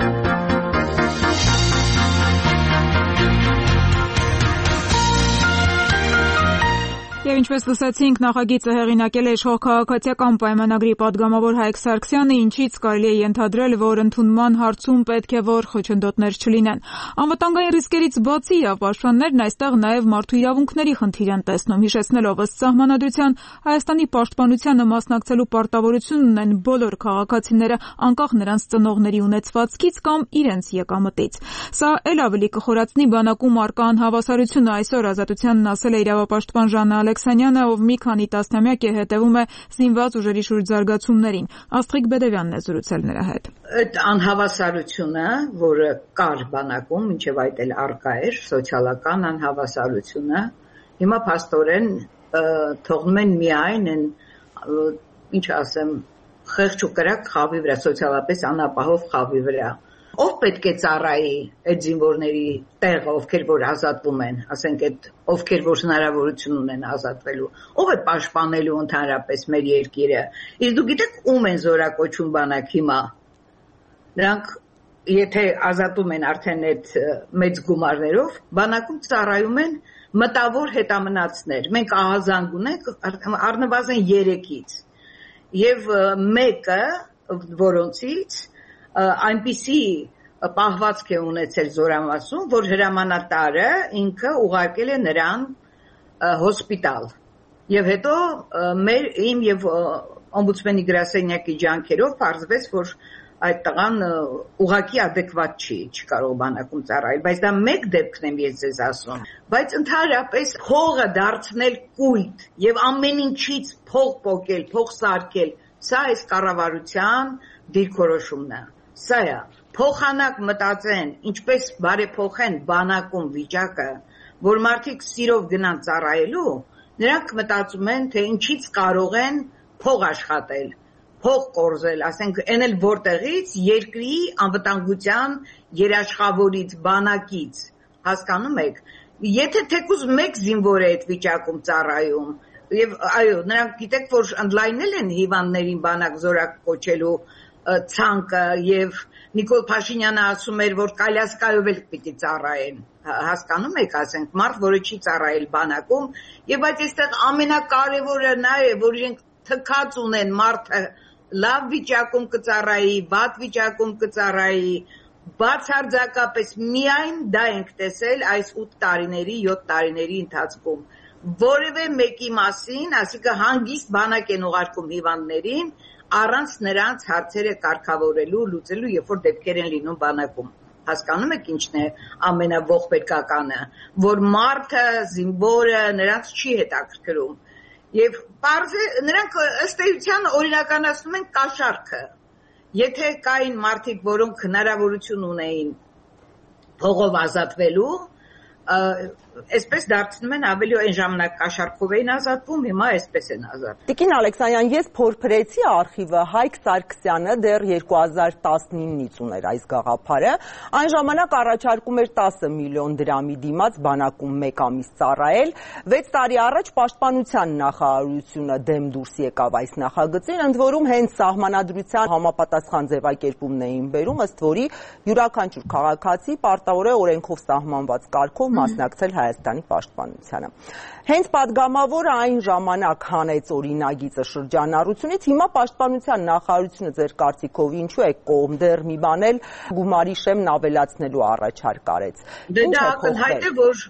Եվ ինչպես լսեցինք, նախագիծը հեղինակել է իշխող քաղաքացիական պայմանագրի падգամավոր Հայկ Սարգսյանը, ինչից կարելի է ենթադրել, որ ընդունման հարցում պետք է որ խոչընդոտներ չլինեն։ Անվտանգային ռիսկերից բացի իրավապաշտպաններն այստեղ նաև մարդու իրավունքների խնդիր են տեսնում, հիշեցնելով ըստ սահմանադրության Հայաստանի պաշտպանությանը մասնակցելու պարտավորություն ունեն բոլոր քաղաքացիները, անկախ նրանց ծնողների ունեցվածքից կամ իրենց եկամտից։ Սա էլ ավելի կխորացնի բանակում առկա անհավասարությունը, այսօր Ազատությանն ասել է իրավապաշտպան Ժաննա Ալեքսանյանը, ով մի քանի տասնամյակ է հետևում է զինված ուժերի շուրջ զարգացումներին։ Աստղիկ Բեդևյանն է զրուցել նրա հետ։ Այդ անհավասարությունը, որը կար բանակում, մինչև այդ էլ առկա էր, սոցիալական անհավասարությունը, հիմա փաստորեն թողնում են միայն են ինչ ասեմ խեղճ ու կրակ խավի վրա, սոցիալապես անապահով խավի վրա։ Ով պետք է ծառայի այդ զինվորների տեղը, ովքեր որ ազատվում են, ասենք այդ ովքեր որ հնարավորություն ունեն ազատվելու, ով է պաշտպանելու ընդհանրապես մեր երկիրը։ Իսկ դու գիտեք ում են զորակոչում բանակ հիմա։ Նրանք եթե ազատում են արդեն այդ մեծ գումարներով, բանակում ծառայում են մտավոր հետամնացներ։ Մենք ահազանգ ունենք առնվազն երեքից եւ մեկը որոնցից այնպիսի պահվածք է ունեցել զորամասում, որ հրամանատարը ինքը ուղարկել է նրան հոսպիտալ։ Եւ հետո մեր իմ եւ օմբուդսմենի գրասենյակի ջանքերով պարզվեց, որ այդ տղան ուղղակի adekvat չի, չկարող բանակում ծառայել, բայց դա մեկ դեպքն եմ ես ձեզ ասում, բայց ընդհանրապես փողը դարձնել կուլտ եւ ամեն ինչից փող պոկել, փող սարքել, սա այս կառավարության դիրքորոշումն է, սա է, փոխանակ մտածեն, ինչպես բարեփոխեն բանակում վիճակը, որ մարդիկ սիրով գնան ծառայելու, նրանք մտածում են, թե ինչից կարող են փող աշխատել, փող կորզել, ասենք, այն էլ որտեղից երկրի անվտանգության երաշխավորից, բանակից, հասկանում եք, եթե թեկուզ մեկ զինվոր է այդ վիճակում ծառայում, եւ այո, նրանք գիտեք, որ ընդլայնել են հիվանդներին բանակ զորակ կոչելու ցանկը եւ Նիկոլ Փաշինյանը ասում էր, որ կալյասկայով էլ պիտի ծառայեն, հասկանում եք, ասենք, մարդ, որը չի ծառայել բանակում, եւ բայց այստեղ ամենակարևորը նա է, որ իրենք թքած ունեն մարդը լավ վիճակում կծառայի, վատ վիճակում կծառայի, բացարձակապես միայն դա ենք տեսել այս ութ տարիների, յոթ տարիների ընթացքում։ Որևէ մեկի մասին, ասիկա հանգիստ բանակ են ուղարկում հիվանդներին, առանց նրանց հարցերը կարգավորելու, լուծելու, երբ որ դեպքեր են լինում բանակում։ Հասկանում եք ինչն է ամենաողբերգականը, որ մարդը, զինվորը նրանց չի հետաքրքրում։ Եվ պարզե նրանք ըստ էության օրինականացնում են կաշառքը։ Եթե կային մարդիկ, որոնք հնարավորություն ունեին փողով ազատվելու, այսպես դարձնում են ավելի այն ժամանակ կաշառքով էին ազատվում, հիմա այսպես են ազատվում։ Տիկին Ալեքսանյան, ես փորփրեցի արխիվը, Հայկ Սարգսյանը դեռ երկու հազար տասնինից ուներ այս գաղափարը, այն ժամանակ առաջարկում էր տասը միլիոն դրամի դիմաց բանակում մեկ ամիս ծառայել, վեց տարի առաջ պաշտպանության նախարարությունը դեմ դուրս եկավ այս նախագծին, ընդ որում հենց սահմանադրության համապատասխան ձևակերպումն էին բերում, ըստ որի յուրաքանչյուր քաղաքացի պարտավոր է օրենքով սահմանված կարգով մասնակցել Հայաստանի պաշտպանությանը։ Հենց падգամավորը այն ժամանակ հանեց օրինագիծը շրջանառությունից, հիմա պաշտպանության նախարարությունը ձեր կարծիքով ինչու է կողմ դեռ մի բան էլ գումարի շեմն ավելացնելու առաջարկ արեց։ Դե դա ակնհայտ է, որ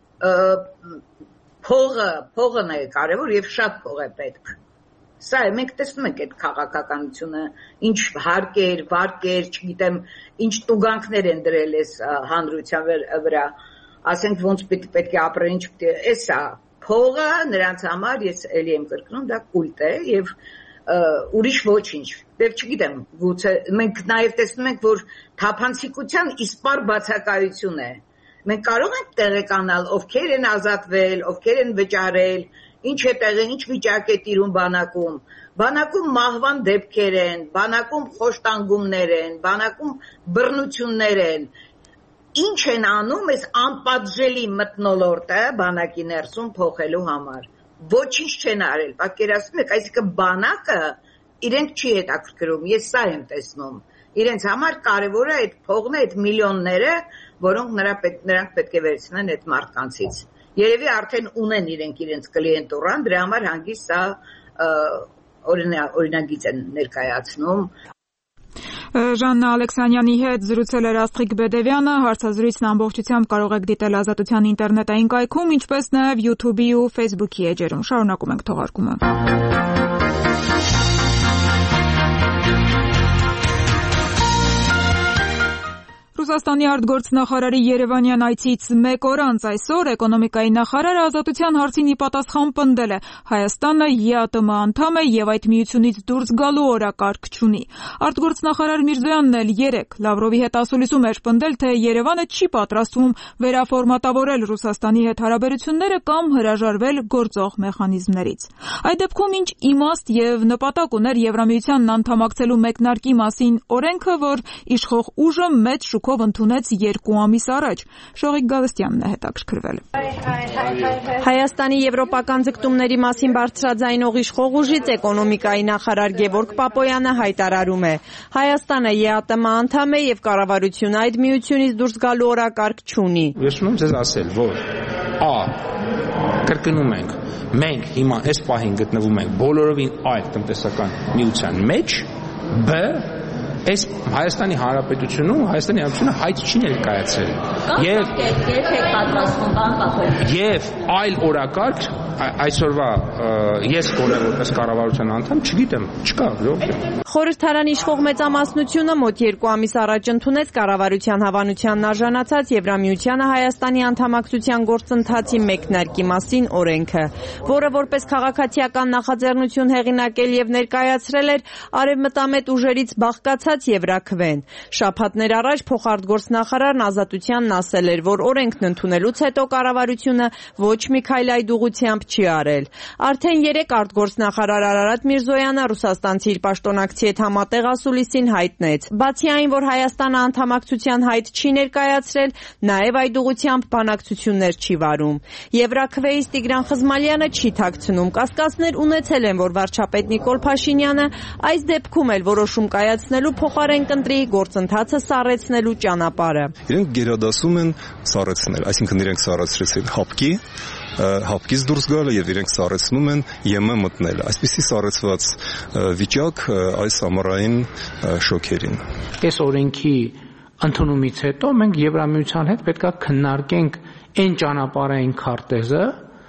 փողը, փողն է կարևոր եւ շատ փող է պետք։ Սա է, մենք տեսնում ենք այդ քաղաքականությունը, ինչ հարկեր, վարկեր, չգիտեմ, ինչ տուգանքներ են դրել այս հանրության վրա, ասենք ոնց պետք է ապրեն, ինչ պետք է, էսա փողը նրանց համար, ես էլի եմ կրկնում, դա կուլտ է եւ ուրիշ ոչինչ։ Եվ չգիտեմ, գուցե մենք նաեւ տեսնում ենք, որ թափանցիկության իսպառ բացակայություն է։ Մենք կարող ենք տեղեկանալ, ովքեր են ազատվել, ովքեր են վճարել, ինչ է տեղը, ինչ վիճակ է տիրում բանակում։ Բանակում մահվան դեպքեր են, բանակում խոշտանգումներ են, բանակում բռնություններ են։ Ինչ են անում այս անպատժելի մթնոլորտը բանակի ներսում փոխելու համար։ Ոչինչ չեն արել։ Պատկերացնում եք, այսինքն բանակը իրենք չի հետաքրքրում, ես սա եմ տեսնում։ Իրենց համար կարևոր է այդ փողն է, այդ միլիոնները, որոնք նրանք պետք է վերցնեն այդ մարդկանցից։ Երևի արդեն ունեն իրենք իրենց կլիենտուրան, դրա համար հանգիստ սա օրինագիծ են ներկայացնում։ Ժաննա Ալեքսանյանի հետ զրուցել էր Աստղիկ Բեդևյանը, հարցազրույցն ամբողջությամբ կարող եք դիտել Ազատության ինտերնետային կայքում, ինչպես նաև YouTube-ի ու Facebook-ի էջերում։ Շարունակում ենք թողարկումը։ Ռուսաստանի արտգործնախարարի Երևանյան այցից մեկ օր անց այսօր էկոնոմիկայի նախարարը Ազատության հարցին ի պատասխան պնդել է Հայաստանը ԵԱՏՄ անդամ է եւ այդ միությունից դուրս գալու օրակարգ չունի։ Արտգործնախարար Միրզոյանն էլ երեկ Լավրովի հետ ասուլիսում էր պնդել, թե Երևանը չի պատրաստվում վերաֆորմատավորել Ռուսաստանի հետ հարաբերությունները կամ հրաժարվել գործող մեխանիզմներից։ Այդ դեպքում ինչ իմաստ եւ նպատակ ուներ Եվրամիությանն անդամակցելու մեկնարկի մասին օրենքը, որ իշխող ուժը մեծ շուկով ընդունեց երկու ամիս առաջ։ Շողիկ Գալստյանն է հետաքրքրվել։ Հայաստանի եվրոպական ձգտումների մասին բարձրաձայնող իշխող ուժից էկոնոմիկայի նախարար Գևորգ Պապոյանը հայտարարում է. Հայաստանը ԵԱՏՄ անդամ է եւ կառավարությունը այդ միությունից դուրս գալու օրակարգ չունի։ Ես ուզում եմ ձեզ ասել, որ Ա. Կրկնում ենք, մենք հիմա այս պահին գտնվում ենք բոլորովին այլ տնտեսական միության մեջ, Բ. Այս Հայաստանի Հանրապետությունում Հայաստանի Հանրապետությունը հայտ չի ներկայացել։ Եվ երբեք պատրաստվում բան կապել։ Եվ այլ օրակարգ այսօրվա ես գոնե որպես կառավարության անդամ չգիտեմ, չկա, ոչ։ Խորհրդարանի իշխող մեծամասնությունը մոտ երկու ամիս առաջ ընդունեց կառավարության հավանությանն արժանացած Եվրամիությանը Հայաստանի անդամակցության գործընթացի մեկնարկի մասին օրենքը, որը որպես քաղաքացիական նախաձեռնություն հեղինակել եւ ներկայացրել էր արևմտամետ ուժերից բաղկացած Եվրաքվեն։ Շաբաթներ առաջ փոխարտգործնախարարն Ազատությանն ասել էր, որ օրենքն ընդունելուց հետո կառավարությունը ոչ մի քայլ այդ ուղղությամբ չի արել։ Արդեն երեք արտգործնախարար Արարատ Միրզոյանը ռուսաստանցի իր պաշտոնակցի հետ համատեղ ասուլիսին հայտնեց. Բացի այն, որ Հայաստանը անդամակցության հայտ չի ներկայացրել, նաև այդ ուղղությամբ բանակցություններ չի վարում։ Եվրաքվեից Տիգրան Խզմալյանը չի թաքցնում, կասկածներ ունեցել են, որ վարչապետ Նիկոլ Փաշինյանը այս դեպքում էլ որոշում կայացնելու փոխարեն կընտրի գործընթացը սառեցնելու ճանապարհը։ Իրենք գերադասում են սառեցնել, այսինքն իրենք սառեցրեցին հապկի, հապկից դուրս գալը եւ իրենք սառեցնում են ԵՄ մտնել։ Այսպիսի սառեցված վիճակ այս ամառային շոկերին։ Այս օրենքի ընդունումից հետո մենք Եվրամիության հետ պետք է քննարկենք այն ճանապարհային քարտեզը,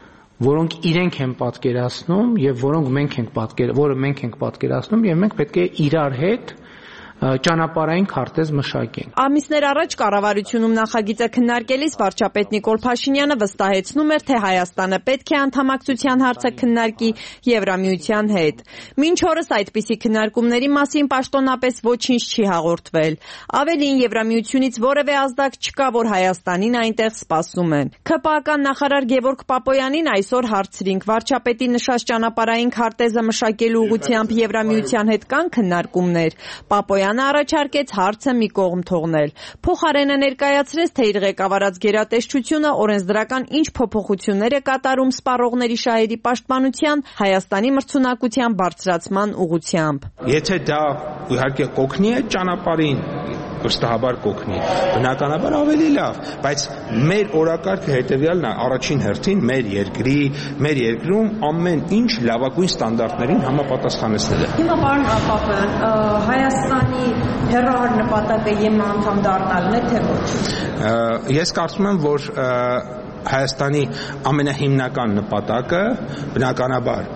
որոնք իրենք են պատկերացնում եւ որոնք մենք ենք պատկեր, որը մենք ենք պատկերացնում եւ մենք պետք է իրար հետ ճանապարհային քարտեզ մշակենք։ Ամիսներ առաջ կառավարությունում նախագիծը քննարկելիս վարչապետ Նիկոլ Փաշինյանը վստահեցնում էր, թե Հայաստանը պետք է անդամակցության հարցը քննարկի Եվրամիության հետ։ Մինչ օրս այդպիսի քննարկումների մասին պաշտոնապես ոչինչ չի հաղորդվել։ Ավելին, Եվրամիությունից որևէ ազդակ չկա, որ Հայաստանին այնտեղ սպասում են։ ՔՊԱ-ական նախարար Գևորգ Պապոյանին այսօր հարցրինք, վարչապետի նշած ճանապարհային քարտեզը մշակելու ուղղությամբ Եվրամիության հետ կան քննարկումներ։ Պապոյանը առաջարկեց հարցը մի կողմ թողնել։ Փոխարենը ներկայացրեց, թե իր ղեկավարած գերատեսչությունը օրենսդրական ինչ փոփոխություններ է կատարում սպառողների շահերի պաշտպանության, Հայաստանի մրցունակության բարձրացման ուղղությամբ։ Եթե դա իհարկե կօգնի այդ ճանապարհին, վստահաբար կօգնի։ Բնականաբար ավելի լավ, բայց մեր օրակարգը հետեւյալն է, առաջին հերթին մեր երկրի, մեր երկրում ամեն ինչ լավագույն ստանդարտներին համապատասխանեցնել է։ Հիմա պարոն Պապոյան, Հայաստանի հերահար նպատակը ԵՄ անդամ դառնալն է, թե ոչ։ Ես կարծում եմ, որ Հայաստանի ամենահիմնական նպատակը բնականաբար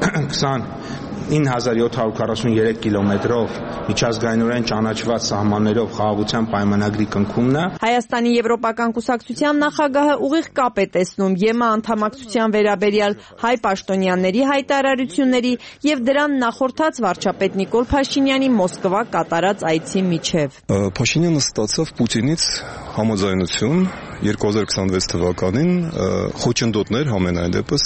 քսանինը հազար յոթ հարյուր քառասուներեք կիլոմետրով միջազգայինորեն ճանաչված սահմաններով խաղաղության պայմանագրի կնքումն է։ Հայաստանի Եվրոպական կուսակցության նախագահը ուղիղ կապ է տեսնում ԵՄ անդամակցության վերաբերյալ հայ պաշտոնյաների հայտարարությունների եւ դրան նախորդած վարչապետ Նիկոլ Փաշինյանի Մոսկվա կատարած այցի միջև։ Փաշինյանը ստացավ Պուտինից համաձայնություն երկու հազար քսանվեց թվականին խոչընդոտներ համենայն դեպս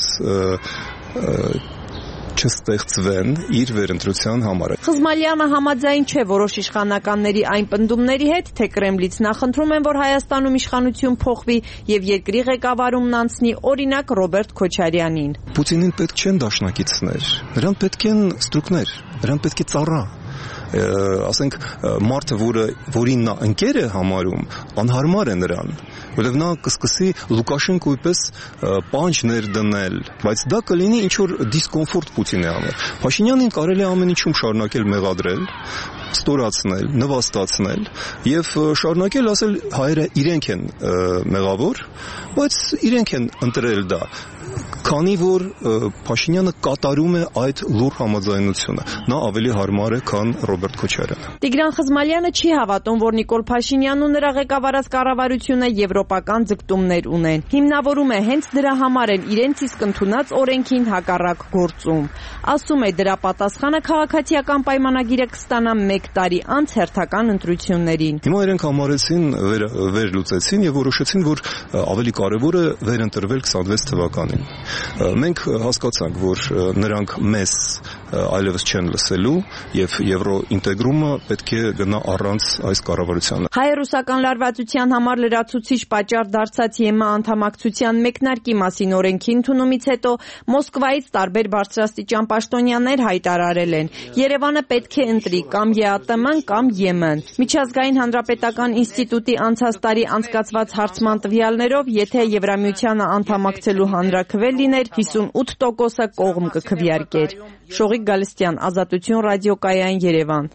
չստեղծվեն իր վերընտրության համար։ Խզմալյանը համաձայն չէ որոշ իշխանականների այն պնդումների հետ, թե Կրեմլից նախընտրում են, որ Հայաստանում իշխանություն փոխվի եւ երկրի ղեկավարումն անցնի օրինակ Ռոբերտ Քոչարյանին։ Պուտինին պետք չեն դաշնակիցներ, նրան պետք են ստրուկներ, նրան պետք է ծառա։ Ասենք մարդը, որը որին նա ընկեր է համարում, անհարմար է նրան, որովհետև նա կսկսի Լուկաշենկոյի պես պանջ ներդնել, բայց դա կլինի ինչ որ դիսկոմֆորտ Պուտինի համար։ Փաշինյանին կարելի է ամեն ինչում շարունակել մեղադրել, ստորացնել, նվաստացնել եւ շարունակել ասել հայերը իրենք են մեղավոր, բայց իրենք են ընտրել դա։ քանի որ Փաշինյանը կատարում է այդ լուր համաձայնությունը։ Նա ավելի հարմար է, քան Ռոբերտ Քոչարյանը։ Տիգրան Խզմալյանը չի հավատում, որ Նիկոլ Փաշինյանն ու նրա ղեկավարած կառավարությունը եվրոպական ձգտումներ ունեն։ Հիմնավորում է հենց դրա համար են իրենց իսկ ընդունած օրենքին հակառակ գործում։ Ասում է, դրա պատասխանը քաղաքացիական պայմանագիրը կստանա մեկ տարի անց հերթական ընտրություններին։ Հիմա իրենք համարեցին, վերլուծեցին եւ որոշեցին, որ ավելի կարեւոր է վերընտրվել քսանվեց թվականին։ Մենք հասկացանք, որ նրանք մեզ այլևս չեն լսելու եւ եվրոինտեգրումը պետք է գնա առանց այս կառավարության։ Հայ-ռուսական լարվածության համար լրացուցիչ պատճառ դարձած ԵՄ անդամակցության մեկնարկի մասին օրենքի ընդունումից հետո Մոսկվայից տարբեր բարձրաստիճան պաշտոնյաներ հայտարարել են. Երևանը պետք է ընտրի կամ ԵԱՏՄ-ն կամ ԵՄ-ն։ Միջազգային հանրապետական ինստիտուտի անցած տարի անցկացված հարցման տվյալներով, եթե Եվրամիությանը անդամակցելու հանրաքվե լիներ, հիսունութ տոկոսը կողմ կքվեարկեր։ Շողիկ Գալստյան, Ազատություն ռադիոկայան, Երևան։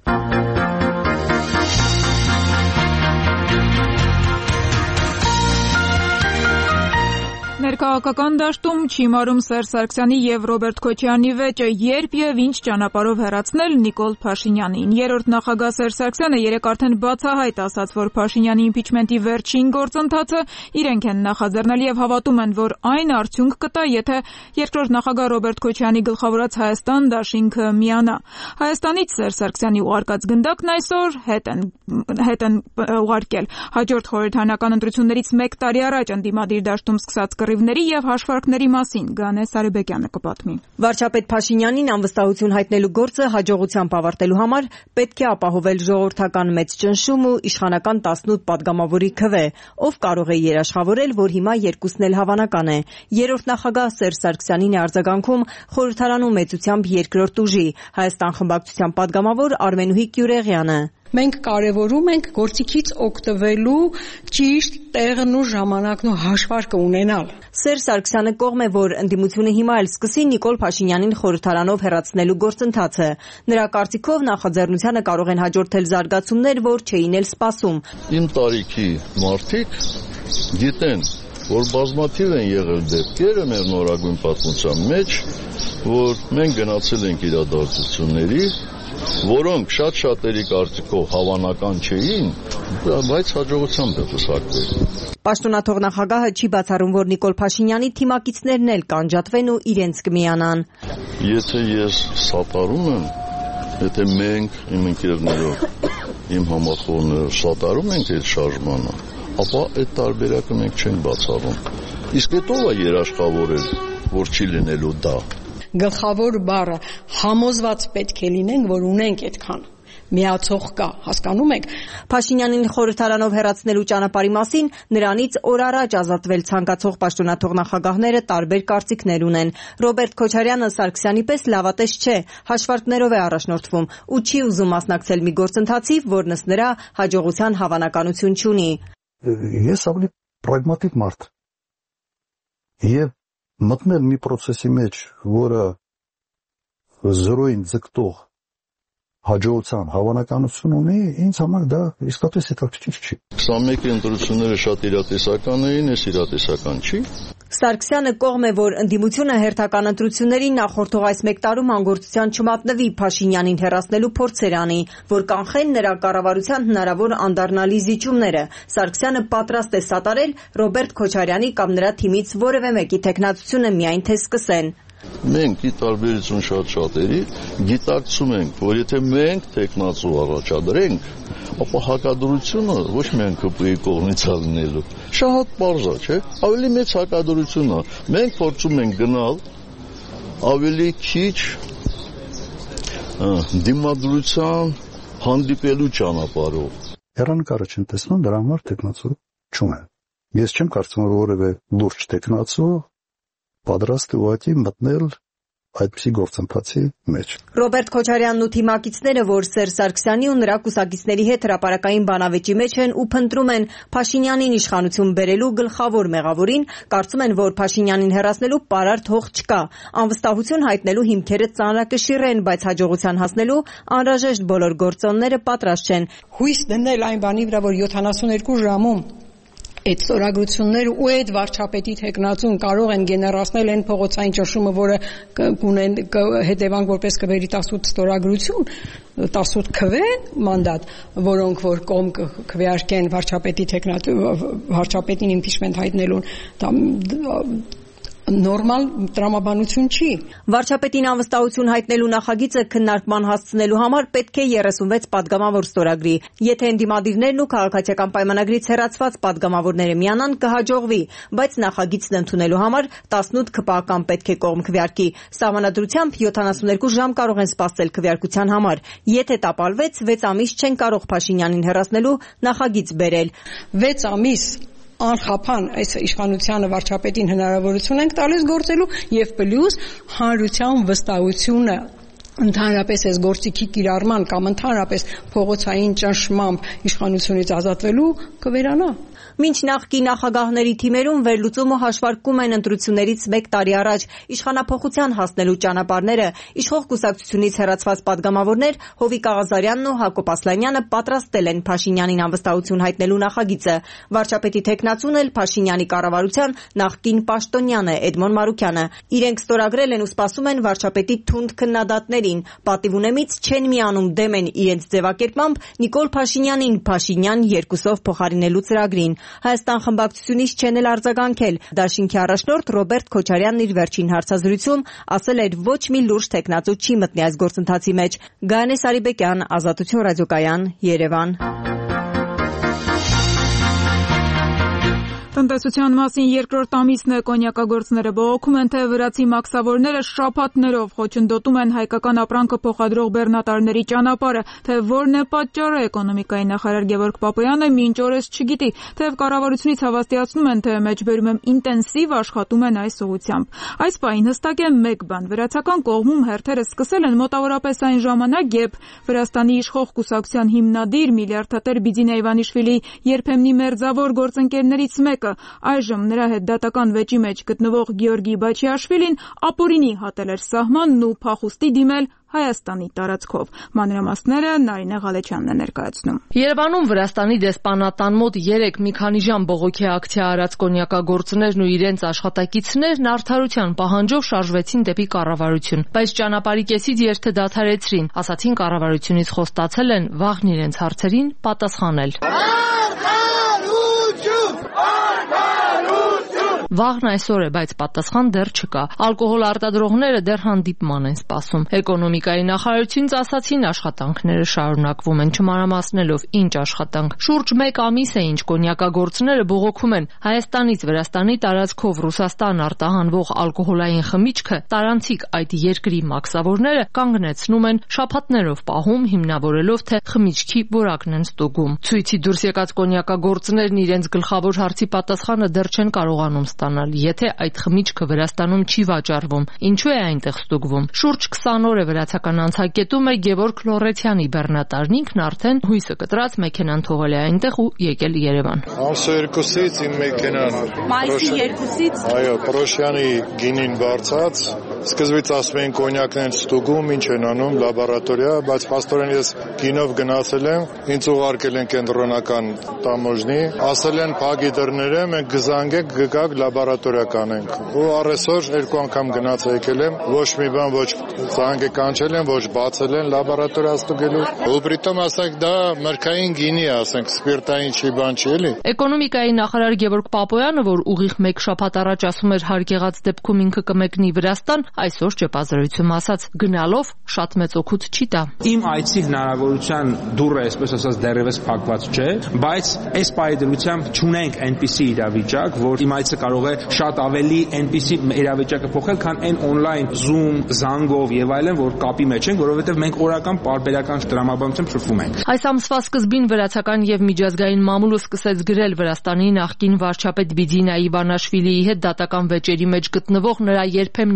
Ներքաղաքական դաշտում չի մարում Սերժ Սարգսյանի եւ Ռոբերտ Քոչարյանի վեճը, երբ եւ ինչ ճանապարհով հեռացնել Նիկոլ Փաշինյանին։ Երրորդ նախագահ Սերժ Սարգսյանը երեկ արդեն բացահայտ ասաց, որ Փաշինյանի իմպիչմենտի վերջին գործընթացը իրենք են նախաձեռնել եւ հավատում են, որ այն արդյունք կտա, եթե երկրորդ նախագահ Ռոբերտ Քոչարյանի գլխավորած Հայաստան դաշինքը միանա։ Հայաստանից Սերժ Սարգսյանի ուղարկած գնդակն այսօր հետ են հետ են ուղարկել։ Հաջորդ խորհրդարանական ընտրություններից մեկ տարի առաջ ընդդիմադիր դաշտում սկսած կռիվների եւ հաշվարկների մասին Գանե Սարեբեկյանը կպատմի։ Վարչապետ Փաշինյանին անվստահություն հայտնելու գործը հաջողությամբ ավարտելու համար պետք է ապահովել ժողովրդական մեծ ճնշում ու իշխանական տասնութ падգամավորի քվե, ով կարող է երաշխավորել, որ հիմա երկուսն էլ հավանական է։ Երրորդ նախագահ Սերժ Սարգսյանին է արձագանքում խորհրդարանում մեծությամբ երկրորդ ուժի Հայաստան խմբակցության падգամավոր Արմենուհի Կյուրեղյանը։ Մենք կարևորում ենք գործիքից օգտվելու ճիշտ տեղն ու ժամանակն ու հաշվարկը ունենալ։ Սերժ Սարգսյանը կողմ է, որ ընդդիմությունը հիմա էլ սկսի Նիկոլ Փաշինյանին խորհրդարանով հեռացնելու գործընթացը։ Նրա կարծիքով նախաձեռնությանը կարող են հաջորդել զարգացումներ, որ չէին էլ սպասում։ Իմ տարիքի մարդիկ գիտեն, որ բազմաթիվ են եղել դեպքերը մեր նորագույն պատմության մեջ, որ մենք գնացել ենք իրադարձությունների, որոնք շատ-շատերի կարծիքով հավանական չէին, բայց հաջողությամբ է հասարակվել։ Պաշտոնաթող նախագահը չի բացառում, որ Նիկոլ Փաշինյանի թիմակիցներն էլ կանջատվեն ու իրենց կմիանան։ Եթե ես սատարում եմ, եթե մենք իմ ընկերներով, իմ համախոհներով սատարում ենք այդ շարժմանը, ապա այդ տարբերակը մենք չենք բացառում։ Իսկ հետո է երաշխավորել, որ չի լինելու դա։ Գլխավոր բառը համոզված պետք է լինենք, որ ունենք այդքան միացող կա, հասկանում եք։ Փաշինյանին խորհրդարանով հեռացնելու ճանապարհի մասին նրանից օր առաջ ազատվել ցանկացող պաշտոնաթող նախագահները տարբեր կարծիքներ ունեն։ Ռոբերտ Քոչարյանը Սարգսյանի պես լավատես չէ, հաշվարկներով է առաջնորդվում ու չի ուզում մասնակցել մի գործընթացի, որն ըստ նրա հաջողության հավանականություն չունի։ Ես ավելի պրագմատիկ մարդ եւ մտնել մի process-ի մեջ, որը զրոյին ձգտող հաջողության հավանականություն ունի, ինձ համար դա իսկապես հետաքրքիր չի։ քսանմեկի ընտրությունները շատ իրատեսական էին, այս իրատեսական չի։ Սարգսյանը կողմ է, որ ընդդիմությունը հերթական ընտրություններին նախորդող այս մեկ տարում անգործության չմատնվի Փաշինյանին հեռացնելու փորձեր անի, որ կանխեն նրա կառավարության հնարավոր անդառնալի զիջումները։ Սարգսյանը պատրաստ է սատարել Ռոբերտ Քոչարյանի կամ նրա թիմից որևէ մեկի թեկնածությունը միայն թե սկսեն։ Մենք ի տարբերություն շատ շատերի գիտակցում ենք, որ եթե մենք տեխնացու առաջադրենք, ապա հակադրությունը ոչ միայն ԿՊ-ի կողմից է լինելու։ Շատ պարզ է, չէ՞։ Ավելի մեծ հակադրություն է։ Մենք փորձում ենք գնալ ավելի քիչ դիմադրության հանդիպելու ճանապարհով։ Հեռանկարը չեն տեսնում, դրա համար տեխնացու չունեն։ Ես չեմ կարծում, որ որևէ լուրջ տեխնացու պատրաստ է ուղղակի մտնել այդպիսի գործընթացի մեջ։ Ռոբերտ Քոչարյանն ու թիմակիցները, որ Սերժ Սարգսյանի ու նրա կուսակիցների հետ հրապարակային բանավեճի մեջ են ու փնտրում են Փաշինյանին իշխանություն բերելու գլխավոր մեղավորին, կարծում են, որ Փաշինյանին հեռացնելու պարարտ հող չկա։ Անվստահություն հայտնելու հիմքերը ծանրակշիռ են, բայց հաջողության հասնելու անհրաժեշտ բոլոր գործոնները պատրաստ չեն։ Հույս դնել այն բանի վրա, որ յոթանասունյոթ ժամում այդ ստորագրությունները ու այդ վարչապետի տեխնացուն կարող են գեներացնել այն փողոցային ճնշումը, որը կունեն հետևանք որպես կվերի տասնութ ստորագրություն, տասնութ քվե մանդատ, որոնք որ կողմ քվեարկեն վարչապետի տեխնացու վարչապետին իմպիչմենտ հայտնելուն, նորմալ տրամաբանություն չի։ Վարչապետին անվստահություն հայտնելու նախագիծը քննարկման հասցնելու համար պետք է երեսունվեց падգամավոր ստորագրի։ Եթե ընդդիմադիրներն ու քաղաքացիական պայմանագրից հեռացված падգամավորները միանան, կհաջողվի, բայց նախագիծն ընդունելու համար տասնութ ՔՊԱ-կան պետք է կողմ քվեարկի։ Սահմանադրությամբ յոթանասունհինգ ժամ կարող են սպասել քվեարկության համար։ Եթե տապալվեց, վեց ամիս չեն կարող Փաշինյանին հեռացնելու նախագիծ բերել։ վեց ամիս անխափան այս իշխանությանը վարչապետին հնարավորություն ենք տալիս գործելու եւ պլյուս հանրության վստահությունը ընդհանրապես այս գործիքի կիրառման կամ ընդհանրապես փողոցային ճնշմամբ իշխանությունից ազատվելու կվերանա։ Մինչ նախկի նախագահների թիմերում վերլուծում ու հաշվարկում են ընտրություններից մեկ տարի առաջ իշխանափոխության հասնելու ճանապարհները, իշխող կուսակցությունից հեռացված падգամավորներ Հովիկ Աղազարյանն ու Հակոբ Ասլանյանը պատրաստել են Փաշինյանին անվստահություն հայտնելու նախագիծը։ Վարչապետի տեխնացուն էլ Փաշինյանի կառավարության նախկին պաշտոնյան է Էդմոն Մարուքյանը։ Իրենք ստորագրել են ու սպասում են վարչապետի թունդ քննադատներին։ Պատիվունեմից չեն միանում, դեմ են իրենց ձևակերպմամբ Նիկոլ Փաշինյանին Փաշինյան երկուսով փոխարինելու ծրագրին։ Հայաստան խմբակցությունից չեն էլ արձագանքել։ Դաշինքի առաջնորդ Ռոբերտ Քոչարյանն իր վերջին հարցազրույցում ասել էր ոչ մի լուրջ տեխնացու չի մտնի այս գործընթացի մեջ։ Գայանե Սարիբեկյան, Ազատություն ռադիոկայան, Երևան։ Տնտեսության մասին երկրորդ ամիսն է կոնյակագործները բողոքում են, թե վրացի մաքսավորները շաբաթներով խոչընդոտում են հայկական ապրանքը փոխադրող բեռնատարների ճանապարհը, թե որն է պատճառը, էկոնոմիկայի նախարար Գևորգ Պապոյանը մինչ օրս չգիտի, թեև կառավարությունից հավաստիացնում են, թե մեջբերում եմ ինտենսիվ աշխատում են այս ուղղությամբ։ Այս պահին հստակ է մեկ բան՝ վրացական կողմում հերթերը սկսել են մոտավորապես այն ժամանակ, երբ Վրաստանի իշխող կուսակցության հիմնադիր միլիարդատեր Բիձինա Իվանիշվիլի երբեմնի մերձավոր գործընկերներից մեկը, այժմ նրա հետ դատական վեճի մեջ գտնվող Գեորգի Բաչիաշվիլին ապօրինի հատել էր սահմանն ու փախուստի դիմել Հայաստանի տարածքով։ Մանրամասները Նարինե Ղալեչյանն է ներկայացնում։ Երևանում Վրաստանի դեսպանատան մոտ երեք մի քանի ժամ բողոքի ակցիա արած կոնյակագործներն ու իրենց աշխատակիցներն արդարության պահանջով շարժվեցին դեպի կառավարություն, բայց ճանապարհի կեսից երթը դադարեցրին, ասացին կառավարությունից խոստացել են վաղն իրենց հարցերին պատասխանել։ Վաղն այսօր է, բայց պատասխան դեռ չկա։ Ալկոհոլ արտադրողները դեռ հանդիպման են սպասում։ Էկոնոմիկայի նախարարությունից ասացին աշխատանքները շարունակվում են, չմանրամասնելով ինչ աշխատանք։ Շուրջ մեկ ամիս է, ինչ կոնյակագործները բողոքում են Հայաստանից Վրաստանի տարածքով Ռուսաստան արտահանվող ալկոհոլային խմիչքը տարանցիկ այդ երկրի մաքսավորները կանգնեցնում են, շաբաթներով պահում, հիմնավորելով, թե խմիչքի որակն են ստուգում։ Ցույցի դուրս եկած կոնյակագործներն իրենց գլխավոր հարցի պատասխանը դեռ չեն կարողանում ստանալ, եթե այդ խմիչքը Վրաստանում չի վաճառվում, ինչու է այնտեղ ստուգվում։ Շուրջ քսան օր է վրացական անցակետում է Գևորգ Լոռեցյանի բեռնատարն ինքն արդեն հույսը կտրած մեքենան թողել է այնտեղ ու եկել Երևան։ Ամսո երկուսից իմ մեքենան Մայիսի երկուսից այո, Պրոշյանի գինին բարձած, սկզբից ասում էին կոնյակն են ստուգում, ինչ են անում, լաբորատորիա, բայց փաստորեն ես գինով գնացել եմ, ինձ ուղարկել են կենտրոնական տամոժնի, ասել են փակի դռները, մենք գզանգեք, գգակ լաբորատորիա կանենք։ Ու առեսօր երկու անգամ գնաց եկել եմ, ոչ մի բան, ոչ զանգը կանչել են, ոչ բացել են լաբորատորիա ստուգելու։ Ու պրիտոմ ասենք դա մրգային գինի է, ասենք սպիրտային չի բան չի էլի։ Էկոնոմիկայի նախարար Գևորգ Պապոյանը, որ ուղիղ մեկ շաբաթ առաջ ասում էր հարկ եղած դեպքում ինքը կմեկնի Վրաստան, այսօր ճեպազրույցում ասաց գնալով շատ մեծ օգուտ չի տա։ Իմ այցի հնարավորության դուռը, այսպես ասած, դեռևս փակված չէ, բայց այս պայդրությամբ չունենք այնպիսի իրավիճակ, որ իմ այցը կարող է շատ ավելի այնպիսի իրավիճակը փոխել, քան այն on-line Zoom, զանգով եւ այլն, որ կապի մեջ ենք, որովհետեւ մենք օրական պարբերական տրամաբանությամբ շփվում ենք։ Այս ամսվա սկզբին վրացական եւ միջազգային մամուլը սկսեց գրել Վրաստանի նախկին վարչապետ Բիձինա Իվանիշվիլիի հետ դատական վեճերի մեջ գտնվող նրա երբեմնի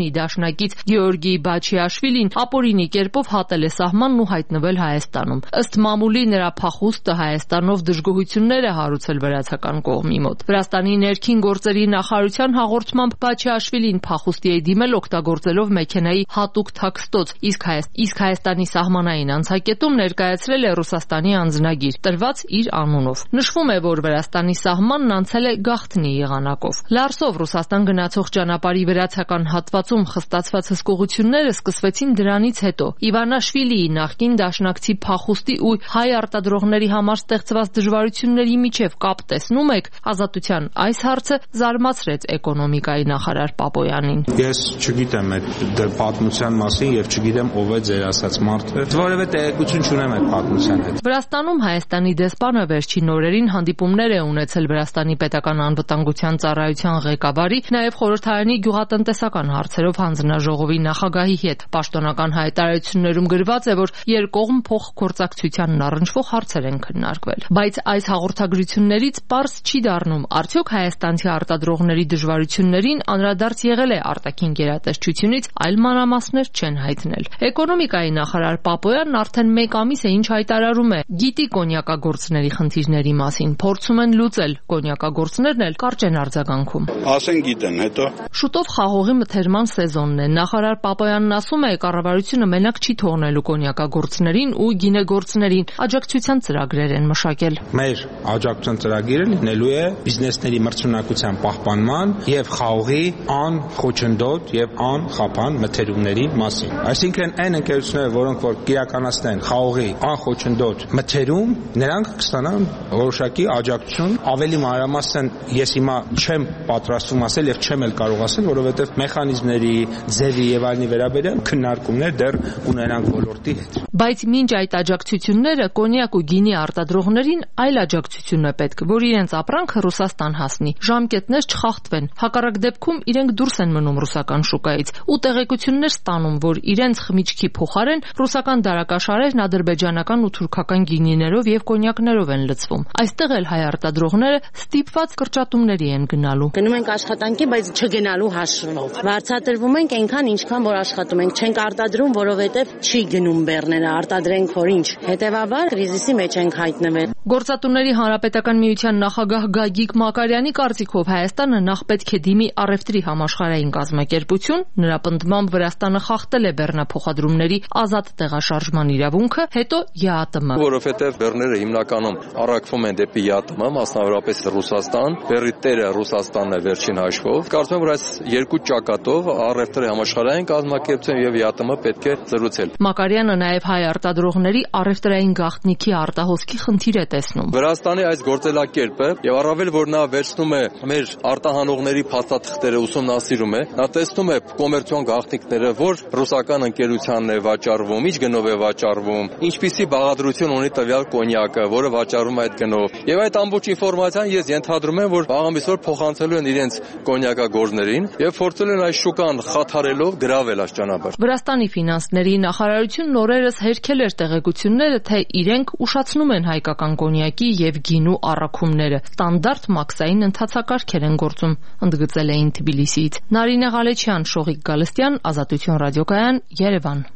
դաշնակից Գեորգի Բաչիաշվիլին ապօրինի կերպով հատել է սահմանն ու հայտնվել Հայաստանում։ Ըստ մամուլի նրա փախուստը Հայաստանով դժգոհություններ է հարուցել վրացական կողմի մոտ։ Վրաստանի ներքին գործերի նախարարության հաղորդմամբ Բաչիաշվիլին փախուստի է դիմել օգտագործելով մեքենայի հատուկ թաքստոց, իսկ իսկ Հայաստանի սահմանային անցակետում ներկայացրել է Ռուսաստանի անձնագիր, տրված իր անունով։ Նշվում է, որ Վրաստանի սահմանն անցել է գաղտնի եղանակով։ Լարսով Ռուսաստան գնացող ճանապարհի վրացական հատվածում խստացված հսկողությունները սկսվեցին դրանից հետո։ Իվանաշվիլիի նախկին դաշնակցի փախուստի ու հայ արտադրողների համար ստեղծված դժվարությունների միջև կապ տեսնում եք, Ազատության այս հարցը զարմացրեց էկոնոմիկայի նախարար Պապոյանին։ Ես չգիտեմ այդ պատմության մասին եւ չգիտեմ ով է ձեր ասած մարդը, որևէ տեղեկություն չունեմ այդ պատմության հետ։ Վրաստանում Հայաստանի դեսպանը վերջին օրերին հանդիպումներ է ունեցել Վրաստանի պետական անվտանգության ծառայության ղեկավարի, նաեւ խորհրդարանի գյուղատնտեսական հարցերով հանձնաժողովի նախագահի հետ։ Պաշտոնական հայտարարություններում գրված է, որ երկկողմ փոխգործակցությանն առնչվող հարցեր են քննարկվել։ Բայց այս հաղորդագրություններից պարզ չի դառնում, արդյոք հայաստանցի արտադրողների դժվարություններին անդրադարձ եղել է արտաքին գերատեսչությունից, այլ մանրամասներ չեն հայտնել։ Էկոնոմիկայի նախարար Պապոյանն արդեն մեկ ամիս է ինչ հայտարարում է, գիտի կոնյակագործների խնդիրների մասին, փորձում են լուծել, կոնյակագործներն էլ կարճ են արձագանքում։ Ասեն գիտեն, հետո Շուտով խաղողի մթերման սեզոնն է։ Նախարար Պապոյանն ասում է, կառավարությունը մենակ չի թողնելու կոնյակագործներին ու գինեգործներին, աջակցության ծրագրեր են մշակել։ Մեր աջակցության ծրագիրը լինելու է բիզնեսների մրցունակության պահպանման եւ խաղողի անխոչնդոտ եւ անխափան մթերումների մասին։ Այսինքն այն ընկերությունները, որոնք որ կիրականացնեն խաղողի անխոչնդոտ մթերում, նրանք կստանան որոշակի աջակցություն։ Ավելի մանրամասն ես հիմա չեմ պատրաստվում ասել եւ չեմ էլ կարող ասել, որովհետեւ մեխանիզմների, ձևի եւ այլնի վերաբերյալ քննարկումներ դեռ ունենանք ոլորտի հետ։ Բայց մինչ այդ աջակցությունները կոնյակ ու գինի արտադրողներին այլ աջակցություն է պետք, որ իրենց ապրանքը Ռուսաստան հասնի, ժամկետներ չխախտվեն։ Հակառակ դեպքում իրենք դուրս են մնում ռուսական շուկայից ու տեղեկություններ ստանում, որ իրենց խմիչքի փոխարեն ռուսական դարակաշարերն ադրբեջանական ու թուրքական գինիներով եւ կոնյակներով են լցվում։ Այստեղ էլ հայ արտադրողները ստիպված կրճատումների են գնալու։ Գնում ենք աշխատանքի, բայց չգնալու հաշվով։ Վարձատրվում ենք այնքան, ինչքան որ աշխատում ենք, չենք արտադրում, որովհետեւ չի գնում բեռները, արտադրենք որ ինչ։ Հետևաբար կրիզիսի մեջ ենք հայտնվել։ Գործատուների հանրապետական միության նախագահ Գագիկ Մակարյանի կարծիքով Հայաստանը նախ պետք է դիմի առևտրի համաշխարհային կազմակերպություն, նրա պնդմամբ Վրաստանը խախտել է բեռնափոխադրումների ազատ տեղաշարժման իրավունքը, հետո ԵԱՏՄ։ Որովհետև բեռները հիմնականում առաքվում են դեպի ԵԱՏՄ, մասնավորապես Ռուսաստան, բեռի տերը Ռուսաստանն է վերջին հաշվով։ Կարծում եմ, որ այս երկու ճակատով առևտրի համաշխարհային կազմակերպություն եւ ԵԱՏՄ պետք է զրուցել։ Մակարյանը նաեւ հայ արտադրողների առևտրային գաղտնիքի արտահոսքի խնդիր է տեսնում։ Վրաստանի այս գործելակերպը եւ առավել որ նա վերցնում է մեր արտահանողների փաստաթղթերը ուսումնասիրում է, նա տեսնում է կոմերցիոն գաղտնիքները, որ ռուսական ընկերությանն է վաճառվում, ինչ գնով է վաճառվում, ինչպիսի բաղադրություն ունի տվյալ կոնյակը, որը վաճառվում է այդ գնով։ Եվ այդ ամբողջ ինֆորմացիան ես ենթադրում եմ, որ աղամիսօր փոխանցելու են իրենց կոնյակագործներին եւ փորձելու են այս շուկան խաթարելով գրավել այս ճանապարհ։ Վրաստանի ֆինանսների նախարարությունն օրերս հերքել էր տեղեկությունները, թե իրենք ուշացնում են հայկական կոնյակի եւ գինու առաքումները, ստանդարտ մաքսային ընթացակարգեր են գործում, ընդգծել էին Թբիլիսիից։ Նարինե Ղալեչյան, Շողիկ Գալստյան, Ազատություն ռադիոկայան, Երևան։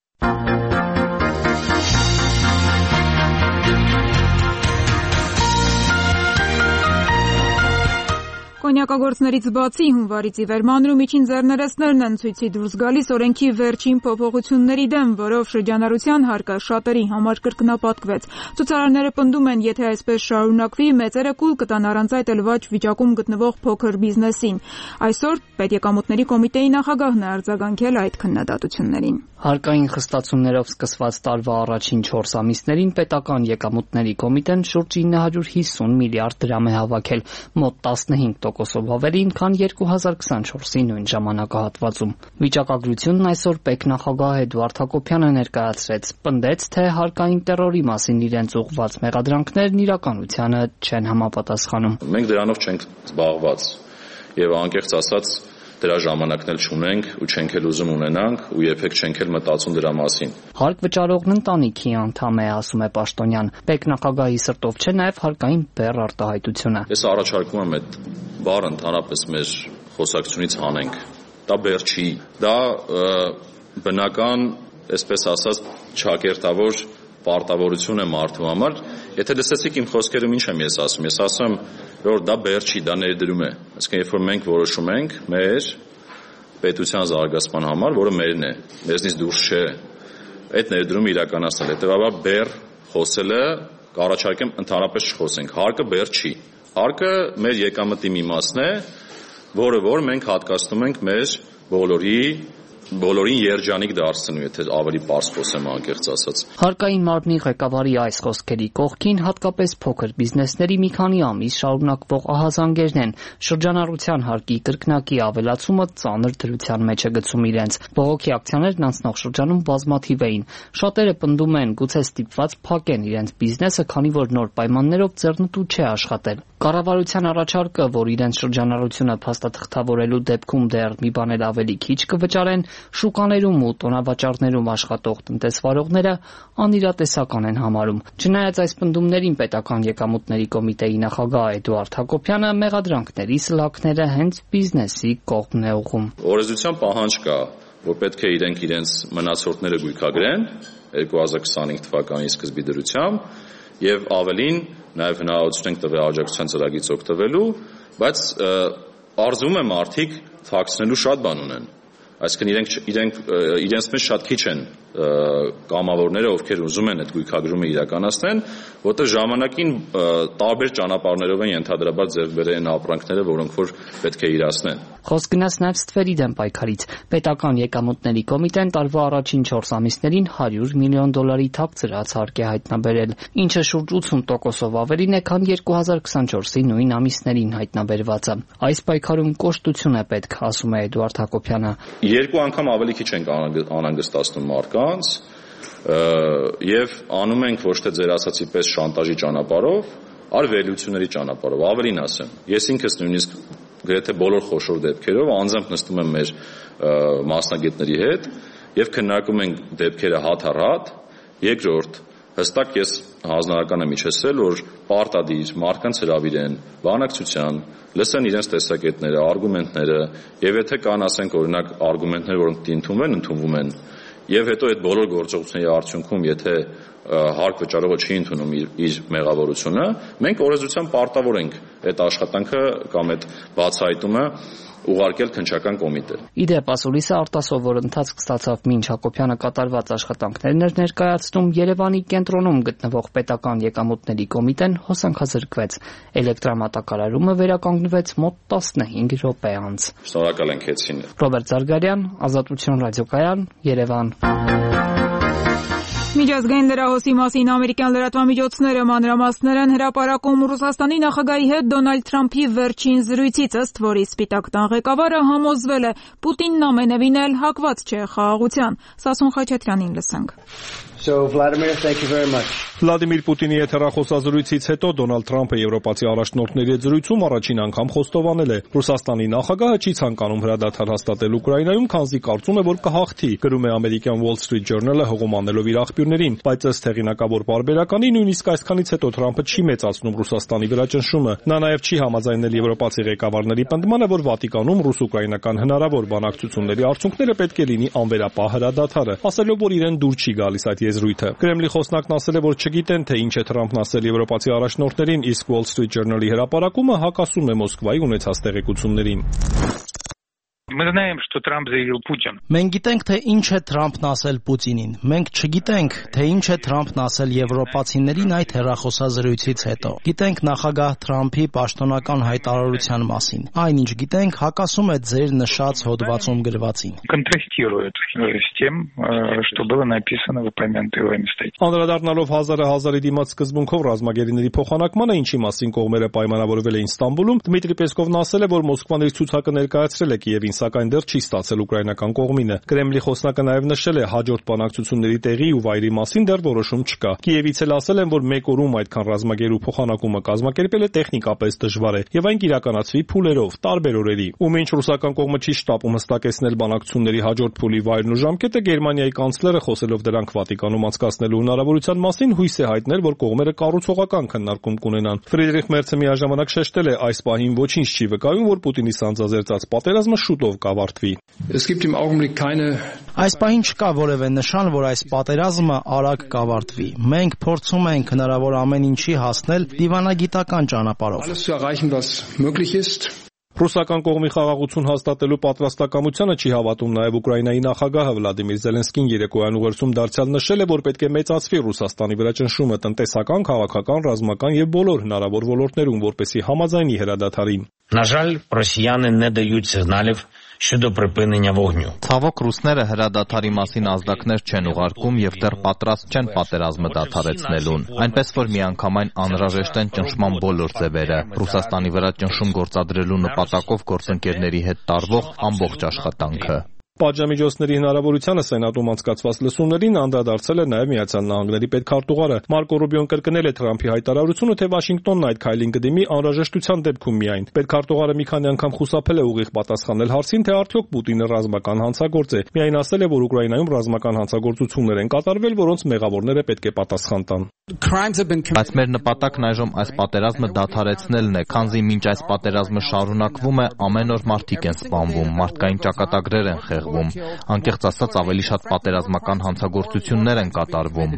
Կոնյակագործներից բացի հունվարից ի վեր մանրու միջին ձեռներեցներն են ցույցի դուրս գալիս օրենքի վերջին փոփոխությունների դեմ, որով շրջանառության հարկը շատերի համար կրկնապատկվեց։ Ցուցարարները պնդում են, եթե այսպես շարունակվի, մեծերը կուլ կտան առանց այդ էլ վաճ վիճակում գտնվող փոքր բիզնեսին։ Այսօր Պետեկամուտների կոմիտեի նախագահն է արձագանքել այդ քննադատություններին։ Հարկային խստացումներով սկսված տարվա առաջին չորս ամիսներին պետական եկամուտների կոմիտեն շուրջ ինը հարյուր հիսուն միլիարդ դրամ է հավաքել, մոտ տասնհինգ տոկոսով ավելին, քան երկու հազար քսանչորսի նույն ժամանակահատվածում։ Վիճակագրությունն այսօր պետնախագահ Էդուարդ Հակոբյանը ներկայացրեց, պնդեց, թե հարկային տերորի մասին իրենց ուղղված մեղադրանքներն իրականությանը չեն համապատասխանում։ Մենք դրանով չենք զբաղված եւ անկեղծ ասած դրա ժամանակն էլ չունենք ու չենք էլ ուզում ունենանք ու երբեք չենք էլ մտածում դրա մասին։ Հարկ վճարողն ընտանիքի անդամ է, ասում է Պաշտոնյան։ Պետնախագահի սրտով չէ նաև հարկային բեռ արտահայտությունը։ Ես առաջարկում եմ այդ բառը ընդհանրապես մեր խոսակցությունից հանենք, դա բեր չի, դա բնական, այսպես ասած, չակերտավոր պարտավորություն է մարդու համար։ Եթե լսեցիք իմ խոսքերում ինչ եմ ես ասում, ես ասում եմ, որ դա բեր չի, դա ներդրում է։ Այսինքն, երբ որ մենք որոշում ենք մեր պետության զարգացման համար, որը մերն է, մեզնից դուրս չէ, այդ ներդրումը իրականացնել։ Հետևաբար բեր խոսելը կառաջարկեմ ընդհանրապես չխոսենք։ Հարկը բեր չի։ Հարկը մեր եկամտի մի մասն է, որը որ մենք հատկացնում ենք մեր բոլորի բոլորին երջանիկ դարձնու, եթե ավելի պարզ խոսեմ անկեղծ ասած։ Հարկային մարմնի ղեկավարի այս խոսքերի կողքին հատկապես փոքր բիզնեսների մի քանի ամիս շարունակվող ահազանգերն են։ Շրջանառության հարկի կրկնակի ավելացումը ծանր դրության մեջ է գցում իրենց։ Բողոքի ակցիաներն անցնող շրջանում բազմաթիվ էին։ Շատերը պնդում են, գուցե ստիպված փակեն իրենց բիզնեսը, քանի որ նոր պայմաններով ձեռնտու չէ աշխատել։ Կառավարության առաջարկը, որ իրենց շրջանառությունը փաստաթղթավորելու դեպքում դեռ մի բան էլ ավելի քիչ կվճարեն, շուկաներում ու տոնավաճառներում աշխատող տնտեսվարողները անիրատեսական են համարում։ Չնայած այս պնդումներին, պետական եկամուտների կոմիտեի նախագահ Էդուարդ Հակոբյանը մեղադրանքների սլաքները հենց բիզնեսի կողմն է ուղղում։ Օրենսդրության պահանջ կա, որ պետք է իրենք իրենց մնացորդները գույքագրեն երկու հազար քսանհինգ թվականի սկզբի դրությամբ եւ ավելին նաեւ հնարավորություն ենք տվել աջակցության ծրագրից օգտվելու, բայց արզում է մարդիկ թաքցնելու շատ բան ունեն։ Այսինքն իրենք իրենք իրենց մեջ շատ քիչ են կամավորները, ովքեր ուզում են այդ գույքագրումը իրականացնեն, որտեղ ժամանակին տարբեր ճանապարհներով են ենթադրաբար ձեռք բերել են ապրանքները, որոնք որ պետք է իրացնեն։ Խոսք գնաց նաև ստվերի դեմ պայքարից։ Պետական եկամուտների կոմիտեն տարվա առաջին չորս ամիսներին հարյուր միլիոն դոլարի թաքցրած հարկ է հայտնաբերել, ինչը շուրջ ութսուն տոկոսով ավելին է, քան երկու հազար քսանչորսի նույն ամիսներին հայտնաբերվածը։ Այս պայքարում կոշտություն է պետք, ասում է Էդուարդ Հակոբյանը։ Երկու անգամ ավելի քիչ ենք անհանգստացնում մարդկանց եւ անում ենք ոչ թե ձեր ասացի պես շանտաժի ճանապարհով, այլ վերլուծությունների ճանապարհով։ Ավելին ասեմ, ես ինքս նույնիսկ գրեթե բոլոր խոշոր դեպքերով անձամբ նստում եմ մեր մասնագետների հետ եւ քննարկում ենք դեպքերը հատ առ հատ։ Երկրորդ, հստակ ես հանձնարարական եմ իջեցրել, որ պարտադիր մարդկանց հրավիրեն բանակցության, լսեն իրենց տեսակետները, արգումենտները եւ եթե կան, ասենք օրինակ, արգումենտներ, որոնք ընդունվեն, ընդունվում են եւ հետո այդ բոլոր գործողությունների արդյունքում, եթե հարկ վճարողը չի ընդունում իր, իր մեղավորությունը, մենք օրենսդրությամբ պարտավոր ենք այդ աշխատանքը կամ այդ բացահայտումը ուղարկել քննչական կոմիտե։ Իդեպ ասուլիսը արտասովոր ընթացք ստացավ, մինչ Հակոբյանը կատարված աշխատանքներն էր ներկայացնում, Երևանի կենտրոնում գտնվող պետական եկամուտների կոմիտեն հոսանքազրկվեց։ Էլեկտրամատակարարումը վերականգնվեց մոտ տասնհինգ րոպե անց։ Շնորհակալ ենք Հեցին։ Ռոբերտ Զարգարյան, Ազատություն ռադիոկայան, Երևան։ Միջազգային լրահոսի մասին ամերիկյան լրատվամիջոցները մանրամասներ են հրապարակում Ռուսաստանի նախագահի հետ Դոնալդ Թրամփի վերջին զրույցից, ըստ որի Սպիտակ տան ղեկավարը համոզվել է Պուտինն ամենևին էլ հակված չէ խաղաղության։ Սասուն Խաչատրյանին լսենք։ So Vladimir, thank you very much. Վլադիմիր Պուտինի եթերախոսազրույցից հետո Դոնալդ Թրամփը եվրոպացի առաջնորդների հետ զրույցում առաջին անգամ խոստովանել է. Ռուսաստանի նախագահը չի ցանկանում հրադադար հաստատել Ուկրաինայում, քանզի կարծում է, որ կհաղթի, գրում է ամերիկյան Wall Street Journal-ը հողում անելով իր աղբյուրներին, բայց ըստ հեղինակավոր պարբերականի նույնիսկ այսքանից հետո Թրամփը չի մեծացնում Ռուսաստանի վրա ճնշումը։ Նա նաև չի համաձայնել եվրոպացի ղեկավարների պնդմանը, որ Վատիկանում ռուս-ուկրաինական հնարավոր բանակցությունների արդյունքները պետք է լինի անվերապահ հրադադարը, ասելով, որ իրեն դուր չի գալիս այդ եզրույթը։ Կրեմլի խոսնակն ասել է, որ չգիտեն, թե ինչ է Թրամփն ասել եվրոպացի առաջնորդներին, իսկ Wall Street Journal-ի հրապարակումը հակասում է Մոսկվայի ունեցած տեղեկություններին։ Մենք գիտենք, թե ինչ է Թրամփն ասել Պուտինին։ Մենք չգիտենք, թե ինչ է Թրամփն ասել եվրոպացիներին այդ հեռախոսազրույցից հետո։ Գիտենք նախագահ Թրամփի պաշտոնական հայտարարության մասին։ Այնինչ գիտենք, հակասում է ձեր նշած հոդվածում գրվածին։ Անդրադառնալով հազարը հազարի դիմաց սկզբունքով ռազմագերիների փոխանակմանը, ինչի մասին կողմերը պայմանավորվել էին Ստամբուլում, Դմիտրի Պեսկովն ասել է, որ Մոսկվան իր ցուցակը ներկայացրել է Կիևին, սակայն դեռ չի ստացել ուկրաինական կողմինը։ Կրեմլի խոսնակը նաև նշել է, հաջորդ բանակցությունների տեղի ու վայրի մասին դեռ որոշում չկա։ Կիևից էլ ասել են, որ մեկ օրում այդքան ռազմագերու փոխանակումը կազմակերպելը տեխնիկապես դժվար է եւ այն կիրականացվի փուլերով, տարբեր օրերի։ Ու մինչ ռուսական կողմը չի շտապում հստակեցնել բանակցությունների հաջորդ փուլի վայրն ու ժամկետը, Գերմանիայի կանցլերը, խոսելով դրանք Վատիկանում անցկացնելու հնարավորության մասին, հույս է հայտնել, որ կողմերը կառուցողական քննարկում կունենան։ Ֆրիդրիխ Մերցը միաժամանակ շեշտել է, այս պահին ոչինչ չի վկայում, որ Պուտինի սանձազերծած պատերազմը շուտով մարտով կավարտվի։ Այս պահին չկա որևէ նշան, որ այս պատերազմը արագ կավարտվի։ Մենք փորձում ենք հնարավոր ամեն ինչի հասնել դիվանագիտական ճանապարհով։ Ռուսական կողմի խաղաղություն հաստատելու պատրաստակամությանը չի հավատում նաև Ուկրաինայի նախագահը Վլադիմիր Զելենսկին երեկոյան ուղերձում դարձյալ նշել է, որ պետք է մեծացվի Ռուսաստանի վրա ճնշումը տնտեսական, քաղաքական, ռազմական եւ բոլոր հնարավոր ոլորտներում, որպեսզի համաձայնի հրադադարին։ На жаль, росіяни не дають сигналів щодо припинення вогню. Ցավոք ռուսները հրադադարի մասին ազդակներ չեն ուղարկում եւ դեռ պատրաստ չեն պատերազմը դադարեցնելուն։ Այնպես որ միանգամայն անհրաժեշտ են ճնշման բոլոր ձևերը։ Ռուսաստանի վրա ճնշում գործադրելու նպատակով գործընկերների հետ տարվող ամբողջ աշխատանքը։ Պատժամիջոցների հնարավորությանը Սենատում անցկացված լսումներին անդրադարձել է նաև Միացյալ Նահանգների պետքարտուղարը։ Մարկո Ռուբիոն կրկնել է Թրամփի հայտարարությունը, թե Վաշինգտոնն այդ քայլին կդիմի անհրաժեշտության դեպքում միայն։ Պետքարտուղարը մի քանի անգամ խուսափել է ուղիղ պատասխանել հարցին, թե արդյոք Պուտինը ռազմական հանցագործ է։ Միայն ասել է, որ Ուկրաինայում ռազմական հանցագործություններ են կատարվել, որոնց մեղավորները պետք է պատասխան տան։ Բայց մեր նպատակն այժմ այս պատերազմը դադարեցնելն է, քանզի մինչ այս պատերազմը շարունակվում է, ամեն օր մարդիկ են սպանվում, մարդկային ճակատագրեր են խեղդվում, անկեղծ ասած ավելի շատ պատերազմական հանցագործություններ են կատարվում։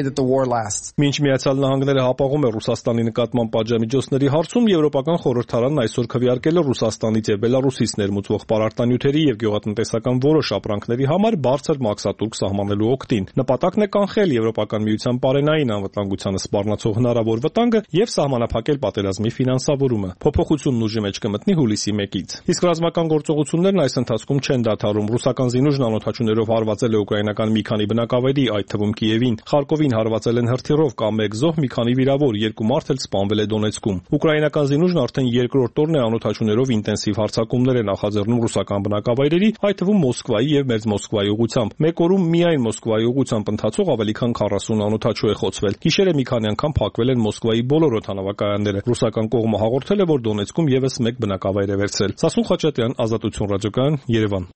Մինչ Միացյալ Նահանգները հապաղում է Ռուսաստանի նկատմամբ պատժամիջոցների հարցում, Եվրոպական խորհրդարանն այսօր քվեարկել է Ռուսաստանից եւ Բելարուսից ներմուծվող պարարտանյութերի եւ գյուղատնտեսական որոշ ապրանքների համար բարձր մաքսատուրք սահմանելու օգտին։ Նպատակն է կանխել Եվրոպական միության բարենային անվտանգությանը սպառնացող հնարավոր վտանգը եւ սահմանափակել պատերազմի ֆինանսավորումը։ Փոփոխությունն ուժի մեջ կմտնի հուլիսի մեկից։ Իսկ ռազմական գործողություններն այս ընթացքում չեն դադարում։ Ռուսական զինուժն անօդաչուներով հարվածել է ուկրաինական մի քանի բնակավայրի, այդ թվում Կիևին։ Խարկովին հարվածել են հրթիռով կամ մեկ զոհ, մի քանի վիրավոր, երկու մարդ էլ սպանվել է Դոնեցկում։ Ուկրաինական զինուժն արդեն երկրորդ օրն է անօդաչուներով ինտենսիվ հարձակումներ է նախաձեռնում ռուսական բնակավայրերի, այդ թվում Մոսկվայի եւ Մերձ Մոսկվայի ուղղությամբ։ Մեկ օրում միայն Մոսկվայի ուղղությամբ ընթացող ավելի քան քառասուն անօդաչու է խոցվել։ Գիշերը մի քանի անգամ փակվել են Մոսկվայի բոլոր օդանավակայանները։ Ռուսական կողմը հաղորդել է, որ Դոնեցկում եւս մեկ բնակավայր է վերցրել։ Սասուն Խաչատրյան, Ազատություն ռադիոկայան, Երևան։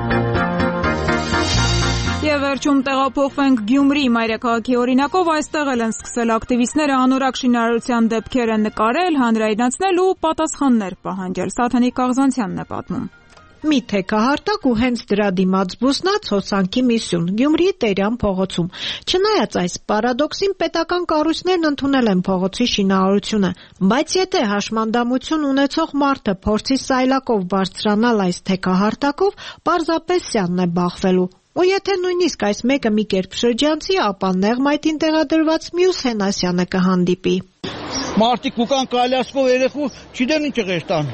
Եվ վերջում տեղափոխվենք Գյումրի մայրաքաղաքի օրինակով, այստեղ էլ են սկսել ակտիվիստները անորակ շինարարության դեպքերը նկարել, հանրայնացնել ու պատասխաններ պահանջել։ Սաթանիկ Կաղզանցյանն է պատմում։ Մի թեքահարտակ ու հենց դրա դիմաց բուսնած հոսանքի մի սյուն Գյումրիի Տերյան փողոցում։ Չնայած այս պարադոքսին, պետական կառույցներն ընդունել են փողոցի շինարարությունը, բայց եթե հաշմանդամություն ունեցող մարդը փորձի սայլակով բարձրանալ այս թեքահարտակով, պարզապես սյանն է բախվելու։ Ու եթե նույնիսկ այս մեկը մի կերպ շրջանցի, ապա նեղմայթին տեղադրված մյուս Հենասյանը կհանդիպի։ Մարդիկ կուկան կալյասկով երեխու չիդեն ինչ եղեշտան։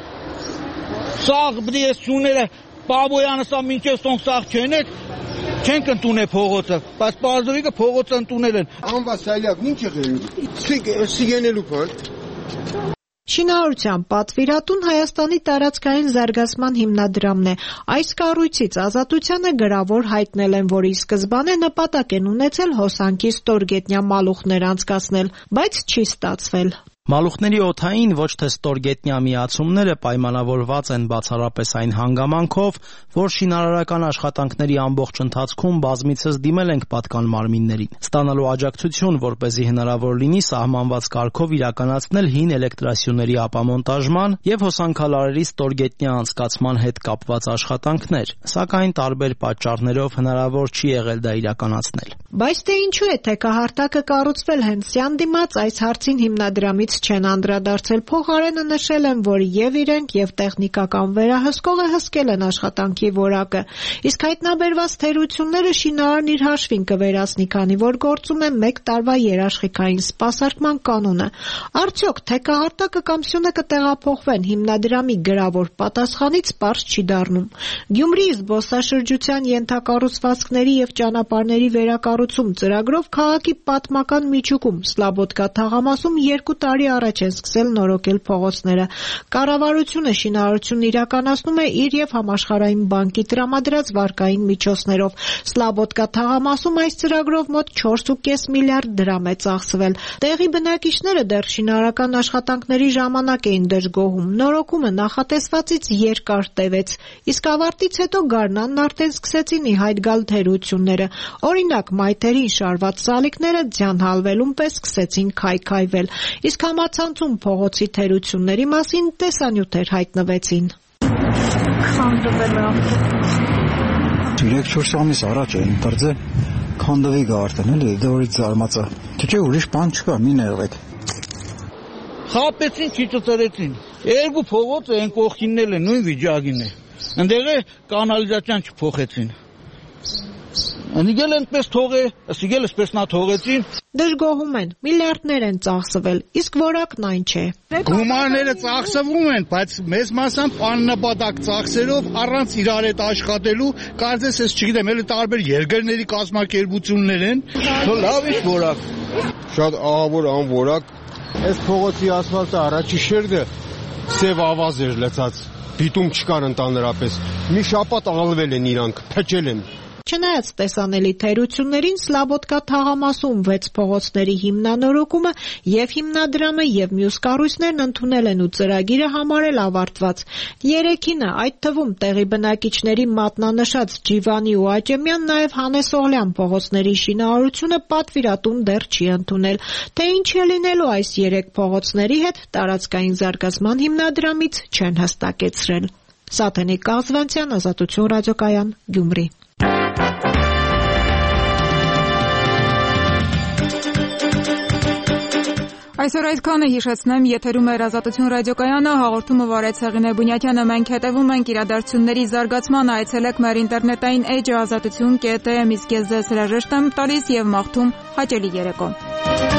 Սաղ բդի ես շուները պաբոյանը սա մինչև սոնք սաղ չեն եք, չենք ընդունել փողոցը, բայց պարզովիկը փողոցը ընդունել են։ Անվա սայլակ ինչ եղել, սիգենելու պան։ Շինարարության պատվիրատուն Հայաստանի տարածքային զարգացման հիմնադրամն է։ Այս կառույցից Ազատությանը գրավոր հայտնել են, որ ի սկզբանե նպատակ են ունեցել հոսանքի ստորգետնյա մալուխներ անցկացնել, բայց չի ստացվել։ Մալուխների օդային ոչ թե ստորգետնյա միացումները պայմանավորված են բացառապես այն հանգամանքով, որ շինարարական աշխատանքների ամբողջ ընթացքում բազմիցս դիմել ենք պատկան մարմիններին, ստանալու աջակցություն, որպեսզի հնարավոր լինի սահմանված կարգով իրականացնել հին էլեկտրասյուների ապամոնտաժման եւ հոսանքալարերի ստորգետնյա անցկացման հետ կապված աշխատանքներ, սակայն տարբեր պատճառներով հնարավոր չի եղել դա իրականացնել։ Բայց թե ինչու է թեքահարտակը կառուցվել հենց սյան դիմաց, այս հարցին հիմնադրամից չեն անդրադարձել, փոխարենը նշել են, որ եւ իրենք եւ տեխնիկական վերահսկողը հսկել են աշխատանքի որակը, իսկ հայտնաբերված թերությունները շինարարն իր հաշվին կվերացնի, քանի որ գործում է մեկ տարվա երաշխիքային սպասարկման կանոնը։ Արդյոք թեքահարտակը կամ սյունը կտեղափոխվեն հիմնադրամի գրավոր պատասխանից պարզ չի դառնում։ Գյումրիի զբոսաշրջության ենթակառուցվածքների եւ ճանապարհների վերակառուցում ծրագրով քաղաքի պատմական միջուկում Սլաբոդկա թաղամասում երկու տարի առաջ են սկսել նորոգել փողոցները։ Կառավարությունը շինարարությունն իրականացնում է իր եւ Համաշխարհային բանկի տրամադրած վարկային միջոցներով։ Սլաբոդկա թաղամասում այս ծրագրով մոտ չորս կόμμα պենս միլիարդ դրամ է ծախսվել։ Տեղի բնակիչները դեռ շինարարական աշխատանքների ժամանակ էին դժգոհում։ Նորոգումը նախատեսվածից երկար տևեց, իսկ ավարտից հետո գարնանն արդեն սկսեցին ի հայտ գալ թերությունները։ Օրինակ, մայթերին շարված սալիկները ձյան հալվելուն պես սկսեցին քայքայվել, իսկ համացանցում փողոցի թերությունների մասին տեսանյութեր հայտնվեցին։ քանդվել է։ երեք-չորս ամիս առաջ է ընտրձե քանդվի գարտեն էլի դորից զարմացա։ Չէ, ուրիշ բան չկա, մի ներվեք։ Խապեցին, չի ծծրեցին։ Երկու փողոց են կողքինն է նույն վիճակին է։ Ընդեղ է կանալիզացիան չփոխեցին։ Անիգել այնպես թողե, ասիգել այսպես նա թողեցին։ Դժգոհում են, միլիարդներ են ծախսվել, իսկ որակն այն չէ։ Գումարները ծախսվում են, բայց մեծ մասամբ աննպատակ ծախսերով առանց իրար հետ աշխատելու, կարծես ես չգիտեմ, էլի տարբեր երկրների կազմակերպություններ են։ Լավ է որակ։ Շատ ահավոր անորակ։ Այս փողոցի ասֆալտը առաջի շերտը սև ավազ էր լցած։ Բիտում չկար ընդհանրապես։ Մի շաբաթ ալվել են իրանք, փճել են։ Չնայած տեսանելի թերություններին Սլաբոդկա թաղամասում վեց փողոցների հիմնանորոգումը եւ հիմնադրամը եւ մյուս կառույցներն ընդունել են ու ծրագիրը համարել ավարտված։ Երեքինը, այդ թվում տեղի բնակիչների մատնանշած Ջիվանի ու Աճեմյան, նաեւ Հանես Օղլյան փողոցների շինարարությունը պատվիրատուն դեռ չի ընդունել։ Թե ինչ է լինելու այս երեք փողոցների հետ, տարածքային զարգացման հիմնադրամից չեն հստակեցրել։ Սաթենիկ Կազվանցյան, Ազատություն ռադիոկայան, Գյումրի։ Այսօր այդքանը հիշեցնեմ, եթերում էր Ազատություն ռադիոկայանը, հաղորդումը վարեց Հեղինե Բունյակյանը, մենք հետևում ենք իրադարձությունների զարգացմանը, այցելեք մեր ինտերնետային էջը ազատություն կետ է, իսկ ես ձեզ հրաժեշտ եմ տալիս եւ մաղթում հաճելի երեկո։